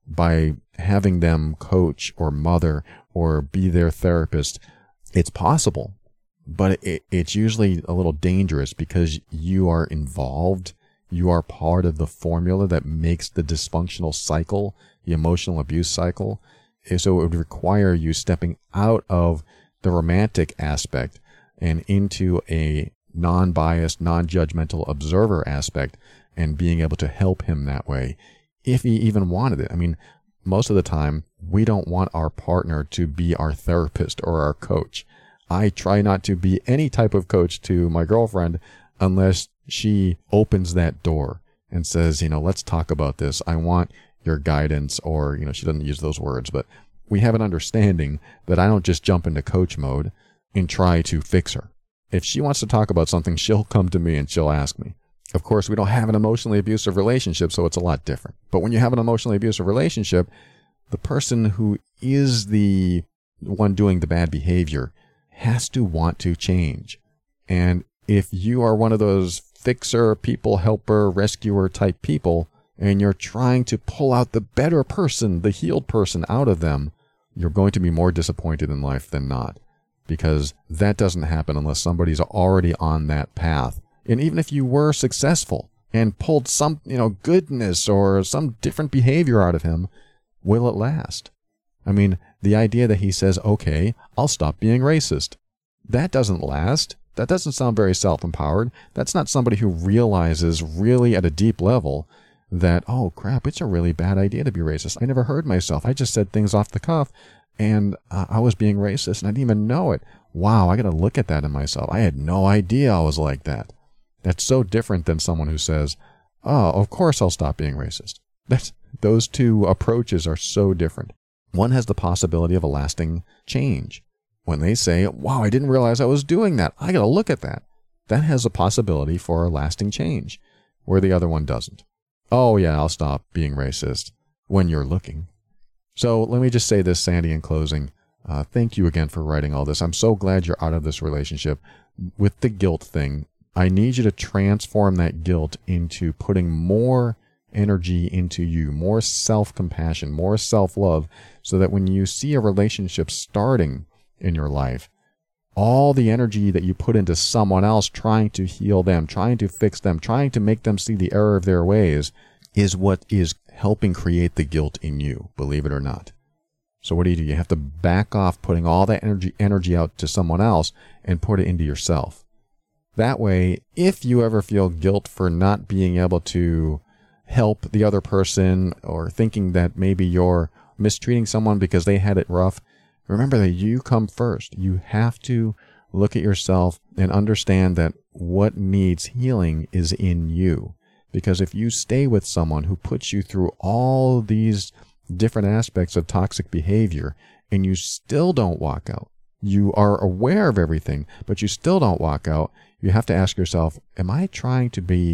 by having them coach or mother or be their therapist. It's possible, but it's usually a little dangerous because you are involved. You are part of the formula that makes the dysfunctional cycle, the emotional abuse cycle. So it would require you stepping out of the romantic aspect and into a non-biased, non-judgmental observer aspect and being able to help him that way, if he even wanted it. I mean, most of the time, we don't want our partner to be our therapist or our coach. I try not to be any type of coach to my girlfriend unless she opens that door and says, you know, let's talk about this. I want your guidance, or, you know, she doesn't use those words, but we have an understanding that I don't just jump into coach mode and try to fix her. If she wants to talk about something, she'll come to me and she'll ask me. Of course, we don't have an emotionally abusive relationship, so it's a lot different. But when you have an emotionally abusive relationship, the person who is the one doing the bad behavior has to want to change. And if you are one of those fixer, people helper, rescuer type people, and you're trying to pull out the better person, the healed person out of them, you're going to be more disappointed in life than not. Because that doesn't happen unless somebody's already on that path. And even if you were successful and pulled some, goodness or some different behavior out of him, will it last? I mean, the idea that he says, okay, I'll stop being racist. That doesn't last. That doesn't sound very self-empowered. That's not somebody who realizes really at a deep level that, oh crap, it's a really bad idea to be racist. I never heard myself. I just said things off the cuff and I was being racist and I didn't even know it. Wow, I got to look at that in myself. I had no idea I was like that. That's so different than someone who says, oh, of course I'll stop being racist. Those two approaches are so different. One has the possibility of a lasting change. When they say, wow, I didn't realize I was doing that. I got to look at that. That has a possibility for a lasting change, where the other one doesn't. Oh yeah, I'll stop being racist when you're looking. So let me just say this, Sandy, in closing. Thank you again for writing all this. I'm so glad you're out of this relationship. With the guilt thing, I need you to transform that guilt into putting more energy into you, more self-compassion, more self-love, so that when you see a relationship starting in your life, all the energy that you put into someone else trying to heal them, trying to fix them, trying to make them see the error of their ways is what is helping create the guilt in you, believe it or not. So what do? You have to back off putting all that energy out to someone else and put it into yourself. That way, if you ever feel guilt for not being able to help the other person or thinking that maybe you're mistreating someone because they had it rough, remember that you come first. You have to look at yourself and understand that what needs healing is in you. Because if you stay with someone who puts you through all these different aspects of toxic behavior and you still don't walk out, you are aware of everything, but you still don't walk out, you have to ask yourself, am I trying to be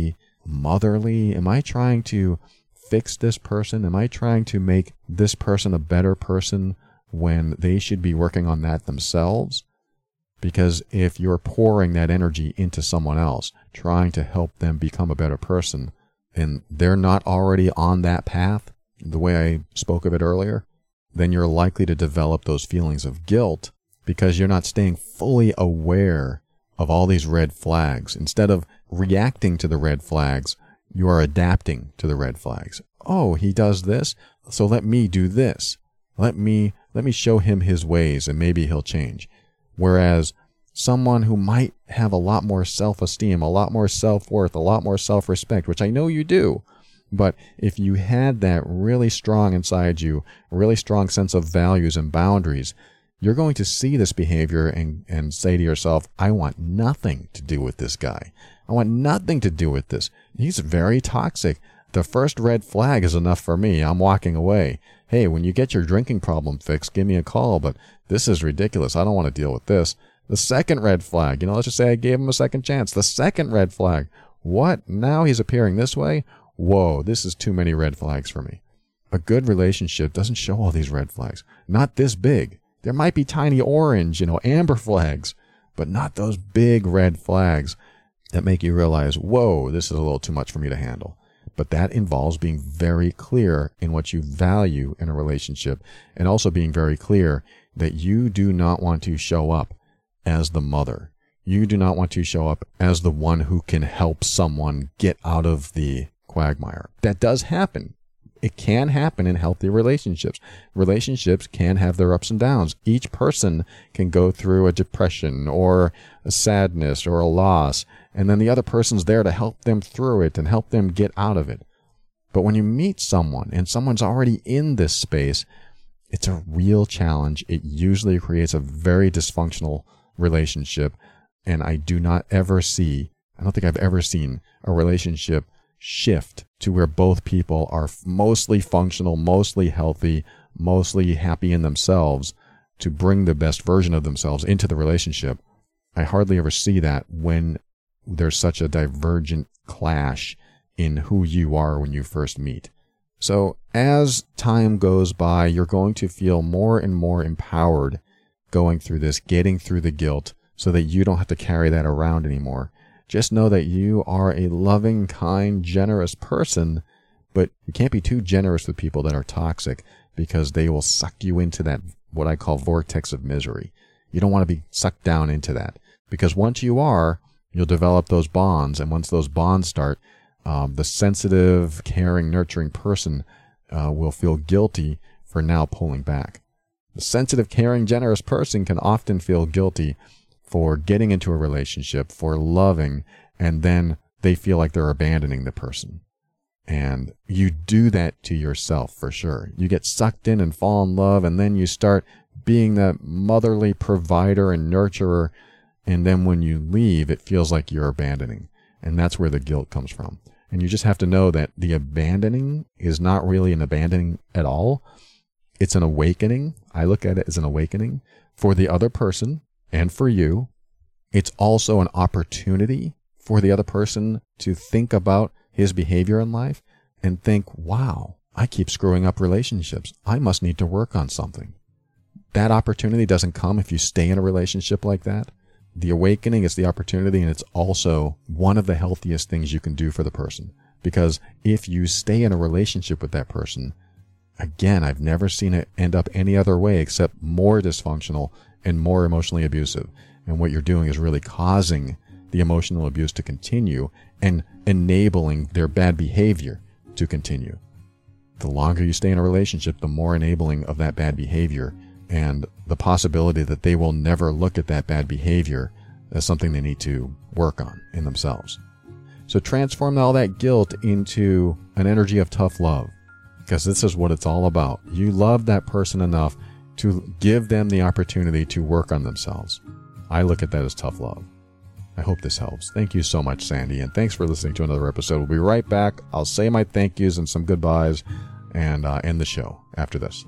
motherly? Am I trying to fix this person? Am I trying to make this person a better person when they should be working on that themselves? Because if you're pouring that energy into someone else, trying to help them become a better person, and they're not already on that path, the way I spoke of it earlier, then you're likely to develop those feelings of guilt because you're not staying fully aware of all these red flags. Instead of reacting to the red flags, you are adapting to the red flags. Oh, he does this, so let me do this. Let me show him his ways and maybe he'll change. Whereas someone who might have a lot more self-esteem, a lot more self-worth, a lot more self-respect, which I know you do, but if you had that really strong inside you, a really strong sense of values and boundaries, you're going to see this behavior and say to yourself, I want nothing to do with this guy. I want nothing to do with this. He's very toxic. The first red flag is enough for me. I'm walking away. Hey, when you get your drinking problem fixed, give me a call, but this is ridiculous. I don't want to deal with this. The second red flag, let's just say I gave him a second chance. The second red flag, what? Now he's appearing this way? Whoa, this is too many red flags for me. A good relationship doesn't show all these red flags. Not this big. There might be tiny orange, amber flags, but not those big red flags that make you realize, whoa, this is a little too much for me to handle. But that involves being very clear in what you value in a relationship, and also being very clear that you do not want to show up as the mother. You do not want to show up as the one who can help someone get out of the quagmire. That does happen. It can happen in healthy relationships. Relationships can have their ups and downs. Each person can go through a depression or a sadness or a loss, and then the other person's there to help them through it and help them get out of it. But when you meet someone and someone's already in this space, it's a real challenge. It usually creates a very dysfunctional relationship, and I don't think I've ever seen a relationship shift to where both people are mostly functional, mostly healthy, mostly happy in themselves to bring the best version of themselves into the relationship. I hardly ever see that when there's such a divergent clash in who you are when you first meet. So as time goes by, you're going to feel more and more empowered going through this, getting through the guilt so that you don't have to carry that around anymore. Just know that you are a loving, kind, generous person, but you can't be too generous with people that are toxic because they will suck you into that, what I call vortex of misery. You don't want to be sucked down into that because once you are, you'll develop those bonds. And once those bonds start, the sensitive, caring, nurturing person will feel guilty for now pulling back. The sensitive, caring, generous person can often feel guilty for getting into a relationship, for loving, and then they feel like they're abandoning the person. And you do that to yourself for sure. You get sucked in and fall in love, and then you start being that motherly provider and nurturer, and then when you leave, it feels like you're abandoning. And that's where the guilt comes from. And you just have to know that the abandoning is not really an abandoning at all. It's an awakening. I look at it as an awakening for the other person and for you. It's also an opportunity for the other person to think about his behavior in life and think, wow, I keep screwing up relationships. I must need to work on something. That opportunity doesn't come if you stay in a relationship like that. The awakening is the opportunity, and it's also one of the healthiest things you can do for the person. Because if you stay in a relationship with that person, again, I've never seen it end up any other way except more dysfunctional and more emotionally abusive. And what you're doing is really causing the emotional abuse to continue and enabling their bad behavior to continue. The longer you stay in a relationship, the more enabling of that bad behavior and the possibility that they will never look at that bad behavior as something they need to work on in themselves. So transform all that guilt into an energy of tough love, because this is what it's all about. You love that person enough to give them the opportunity to work on themselves. I look at that as tough love. I hope this helps. Thank you so much, Sandy, and thanks for listening to another episode. We'll be right back. I'll say my thank yous and some goodbyes and end the show after this.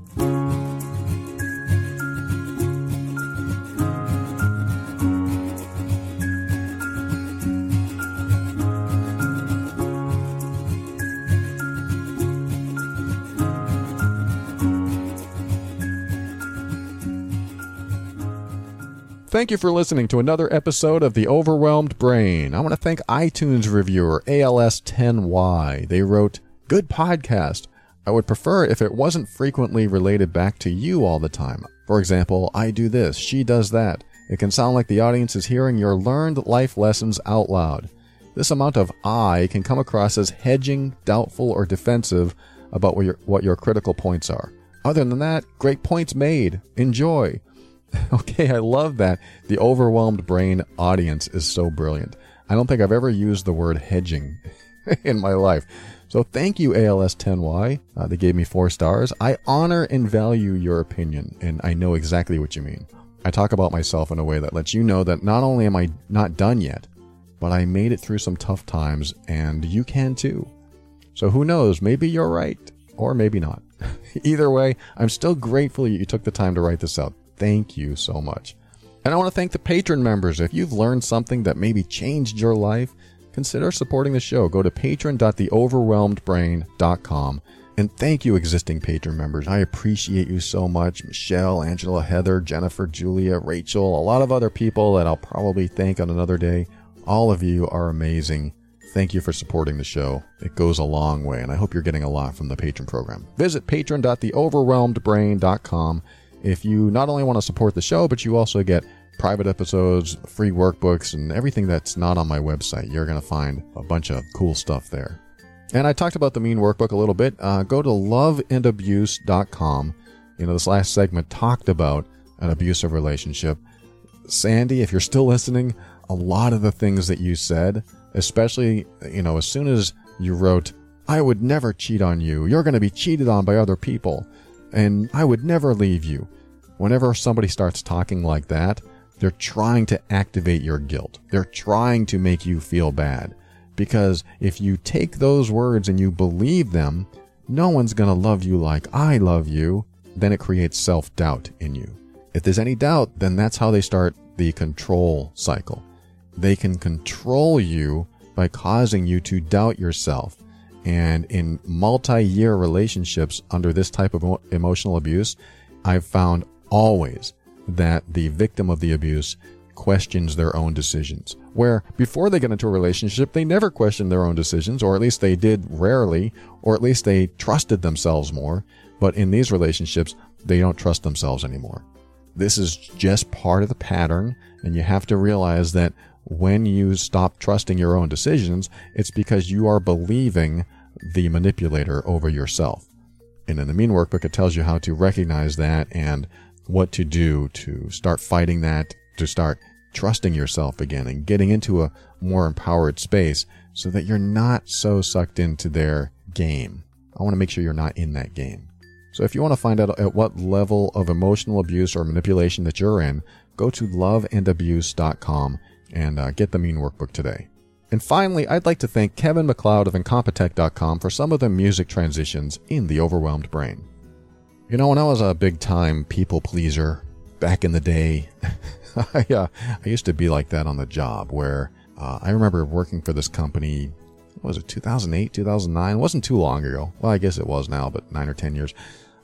thank you for listening to another episode of The Overwhelmed Brain. I want to thank iTunes reviewer ALS10Y. They wrote, "Good podcast. I would prefer if it wasn't frequently related back to you all the time. For example, I do this, she does that. It can sound like the audience is hearing your learned life lessons out loud. This amount of I can come across as hedging, doubtful, or defensive about what your critical points are. Other than that, great points made. Enjoy." Okay, I love that. The Overwhelmed Brain audience is so brilliant. I don't think I've ever used the word hedging in my life. So thank you, ALS10Y. They gave me 4 stars. I honor and value your opinion, and I know exactly what you mean. I talk about myself in a way that lets you know that not only am I not done yet, but I made it through some tough times, and you can too. So who knows, maybe you're right, or maybe not. Either way, I'm still grateful that you took the time to write this out. Thank you so much. And I want to thank the patron members. If you've learned something that maybe changed your life, consider supporting the show. Go to patron.theoverwhelmedbrain.com. And thank you, existing patron members. I appreciate you so much. Michelle, Angela, Heather, Jennifer, Julia, Rachel, a lot of other people that I'll probably thank on another day. All of you are amazing. Thank you for supporting the show. It goes a long way, and I hope you're getting a lot from the patron program. Visit patron.theoverwhelmedbrain.com if you not only want to support the show, but you also get private episodes, free workbooks, and everything that's not on my website. You're going to find a bunch of cool stuff there. And I talked about the Mean Workbook a little bit. Go to loveandabuse.com. This last segment talked about an abusive relationship. Sandy, if you're still listening, a lot of the things that you said, especially, as soon as you wrote, "I would never cheat on you. You're going to be cheated on by other people. And I would never leave you." Whenever somebody starts talking like that, they're trying to activate your guilt. They're trying to make you feel bad. Because if you take those words and you believe them, no one's going to love you like I love you. Then it creates self-doubt in you. If there's any doubt, then that's how they start the control cycle. They can control you by causing you to doubt yourself. And in multi-year relationships under this type of emotional abuse, I've found always that the victim of the abuse questions their own decisions. Where before they get into a relationship, they never questioned their own decisions, or at least they did rarely, or at least they trusted themselves more. But in these relationships, they don't trust themselves anymore. This is just part of the pattern, and you have to realize that when you stop trusting your own decisions, it's because you are believing the manipulator over yourself. And in the Mean Workbook, it tells you how to recognize that and what to do to start fighting that, to start trusting yourself again and getting into a more empowered space so that you're not so sucked into their game. I want to make sure you're not in that game. So if you want to find out at what level of emotional abuse or manipulation that you're in, go to loveandabuse.com and get the Mean Workbook today. And finally, I'd like to thank Kevin MacLeod of Incompetech.com for some of the music transitions in The Overwhelmed Brain. When I was a big-time people pleaser back in the day, I used to be like that on the job where I remember working for this company, what was it, 2008, 2009? It wasn't too long ago. Well, I guess it was now, but 9 or 10 years,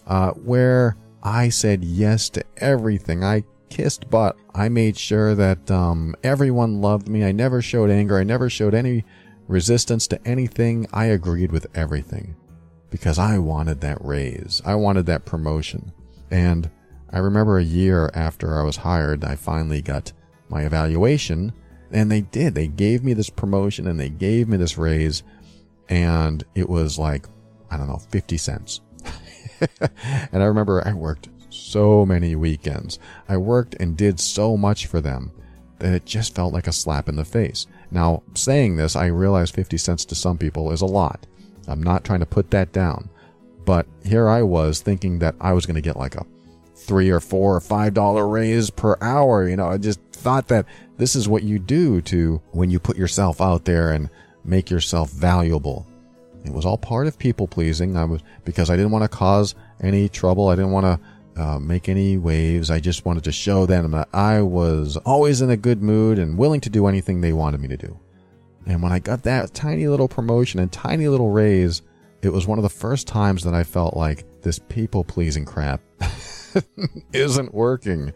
where I said yes to everything. I kissed butt. I made sure that everyone loved me. I never showed anger. I never showed any resistance to anything. I agreed with everything because I wanted that raise. I wanted that promotion. And I remember a year after I was hired, I finally got my evaluation, and they did. They gave me this promotion and they gave me this raise, and it was like, 50 cents. And I remember I worked so many weekends. I worked and did so much for them that it just felt like a slap in the face. Now, saying this, I realize 50 cents to some people is a lot. I'm not trying to put that down. But here I was thinking that I was going to get like a $3 or $4 or $5 raise per hour. I just thought that this is what you do to when you put yourself out there and make yourself valuable. It was all part of people pleasing. Because I didn't want to cause any trouble. I didn't want to make any waves. I just wanted to show them that I was always in a good mood and willing to do anything they wanted me to do. And when I got that tiny little promotion and tiny little raise, it was one of the first times that I felt like this people pleasing crap isn't working.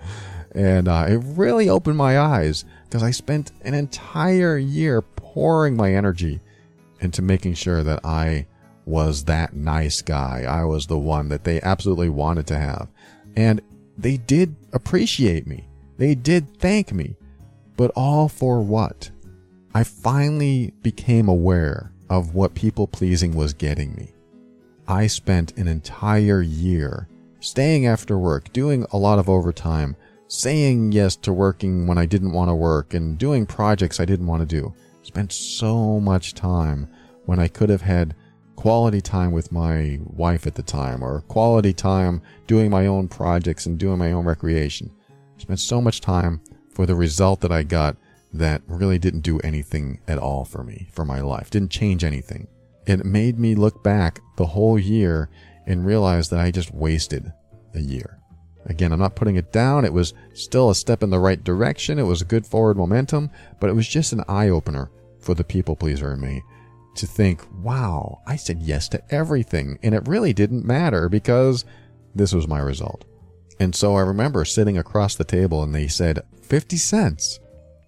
And it really opened my eyes because I spent an entire year pouring my energy into making sure that I was that nice guy. I was the one that they absolutely wanted to have. And they did appreciate me. They did thank me. But all for what? I finally became aware of what people pleasing was getting me. I spent an entire year staying after work, doing a lot of overtime, saying yes to working when I didn't want to work, and doing projects I didn't want to do. Spent so much time when I could have had quality time with my wife at the time, or quality time doing my own projects and doing my own recreation. Spent so much time for the result that I got that really didn't do anything at all for me, for my life. Didn't change anything. It made me look back the whole year and realize that I just wasted a year. Again, I'm not putting it down. It was still a step in the right direction. It was a good forward momentum, but it was just an eye-opener for the people pleaser in me to think, wow, I said yes to everything, and it really didn't matter because this was my result. And so I remember sitting across the table and they said, 50 cents.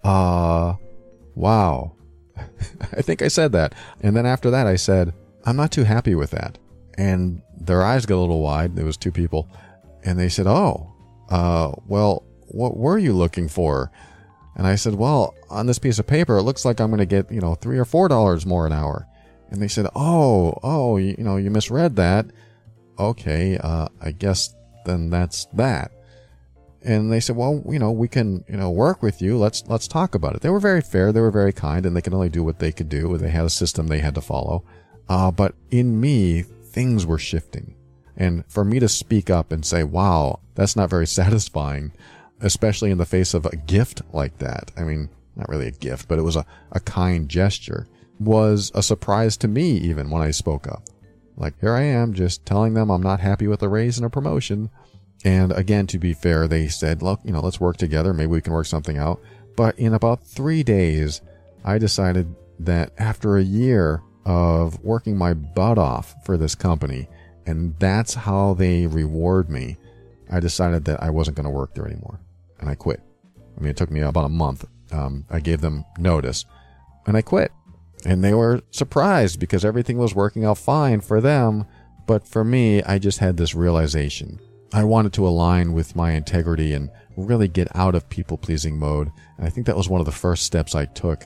Wow. I think I said that. And then after that I said, I'm not too happy with that. And their eyes got a little wide. There was two people. And they said, well, what were you looking for? And I said, well, on this piece of paper, it looks like I'm going to get, $3 or $4 more an hour. And they said, you misread that. Okay, I guess then that's that. And they said, well, we can, work with you. Let's talk about it. They were very fair. They were very kind, and they could only do what they could do. They had a system they had to follow. But in me, things were shifting. And for me to speak up and say, wow, that's not very satisfying, especially in the face of a gift like that. I mean, not really a gift, but it was a kind gesture, was a surprise to me even when I spoke up. Like, here I am just telling them I'm not happy with a raise and a promotion. And again, to be fair, they said, look, let's work together. Maybe we can work something out. But in about 3 days, I decided that after a year of working my butt off for this company, and that's how they reward me, I decided that I wasn't going to work there anymore. And I quit. I mean, it took me about a month. I gave them notice, and I quit. And they were surprised because everything was working out fine for them. But for me, I just had this realization. I wanted to align with my integrity and really get out of people-pleasing mode. And I think that was one of the first steps I took,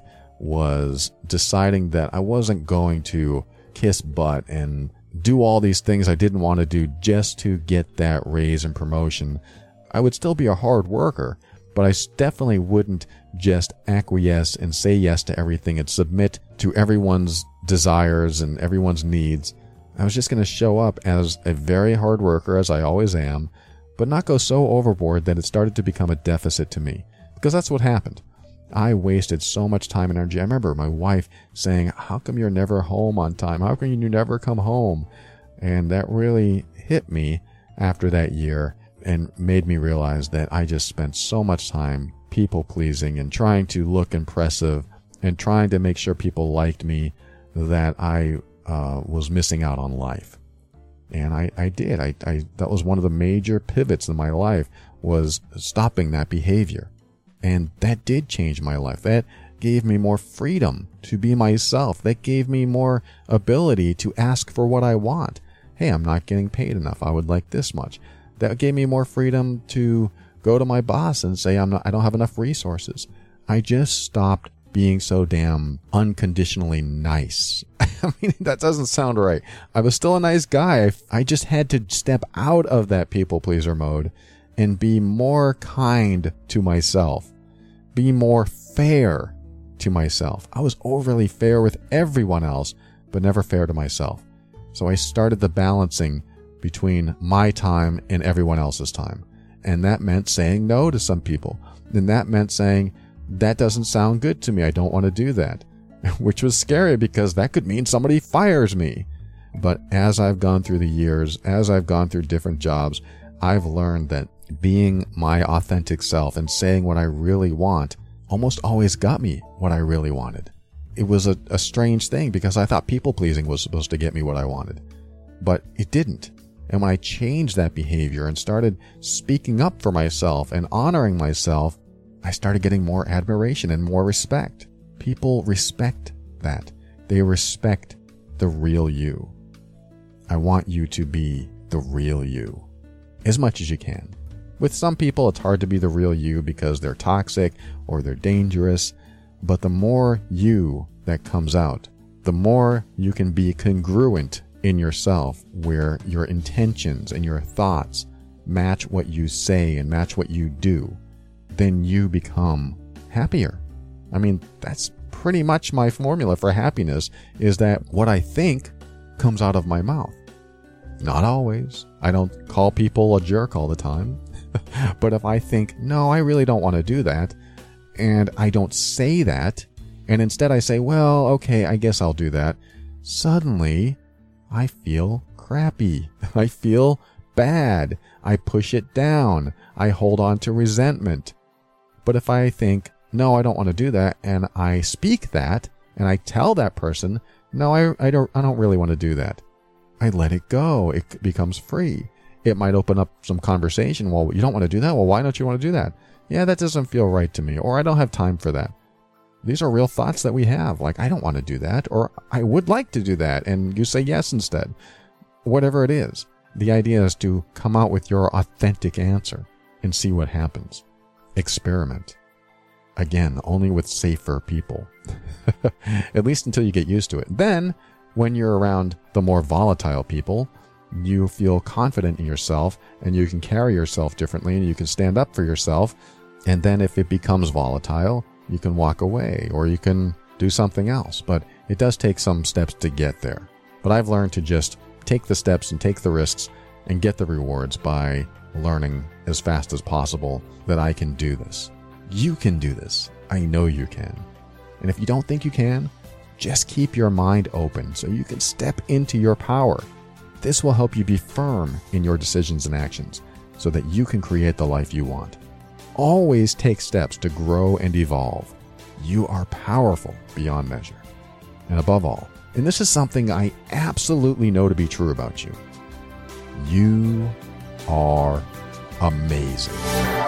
was deciding that I wasn't going to kiss butt and do all these things I didn't want to do just to get that raise and promotion. I would still be a hard worker, but I definitely wouldn't just acquiesce and say yes to everything and submit to everyone's desires and everyone's needs. I was just going to show up as a very hard worker, as I always am, but not go so overboard that it started to become a deficit to me. Because that's what happened. I wasted so much time and energy. I remember my wife saying, how come you're never home on time? How come you never come home? And that really hit me after that year and made me realize that I just spent so much time people-pleasing and trying to look impressive and trying to make sure people liked me, that I was missing out on life. And I did. That was one of the major pivots in my life, was stopping that behavior. And that did change my life. That gave me more freedom to be myself. That gave me more ability to ask for what I want. Hey, I'm not getting paid enough. I would like this much. That gave me more freedom to go to my boss and say I don't have enough resources. I just stopped being so damn unconditionally nice. I mean, that doesn't sound right. I was still a nice guy. I just had to step out of that people pleaser mode and be more kind to myself. Be more fair to myself. I was overly fair with everyone else, but never fair to myself. So I started the balancing between my time and everyone else's time. And that meant saying no to some people. And that meant saying, that doesn't sound good to me. I don't want to do that. Which was scary because that could mean somebody fires me. But as I've gone through the years, as I've gone through different jobs, I've learned that being my authentic self and saying what I really want almost always got me what I really wanted. It was a strange thing because I thought people pleasing was supposed to get me what I wanted. But it didn't. And when I changed that behavior and started speaking up for myself and honoring myself, I started getting more admiration and more respect. People respect that. They respect the real you. I want you to be the real you as much as you can. With some people, it's hard to be the real you because they're toxic or they're dangerous. But the more you that comes out, the more you can be congruent in yourself, where your intentions and your thoughts match what you say and match what you do, then you become happier. I mean, that's pretty much my formula for happiness, is that what I think comes out of my mouth. Not always. I don't call people a jerk all the time. But if I think, no, I really don't want to do that, and I don't say that, and instead I say, well, okay, I guess I'll do that, suddenly I feel crappy. I feel bad. I push it down. I hold on to resentment. But if I think, no, I don't want to do that, and I speak that, and I tell that person, no, I don't really want to do that, I let it go. It becomes free. It might open up some conversation. Well, you don't want to do that? Well, why don't you want to do that? Yeah, that doesn't feel right to me, or I don't have time for that. These are real thoughts that we have, like, I don't want to do that, or I would like to do that, and you say yes instead. Whatever it is, the idea is to come out with your authentic answer and see what happens. Experiment. Again, only with safer people. At least until you get used to it. Then, when you're around the more volatile people, you feel confident in yourself, and you can carry yourself differently, and you can stand up for yourself. And then if it becomes volatile, you can walk away, or you can do something else. But it does take some steps to get there. But I've learned to just take the steps and take the risks and get the rewards by learning as fast as possible that I can do this. You can do this. I know you can. And if you don't think you can, just keep your mind open so you can step into your power. This will help you be firm in your decisions and actions so that you can create the life you want. Always take steps to grow and evolve. You are powerful beyond measure. And above all, and this is something I absolutely know to be true about you, you are amazing.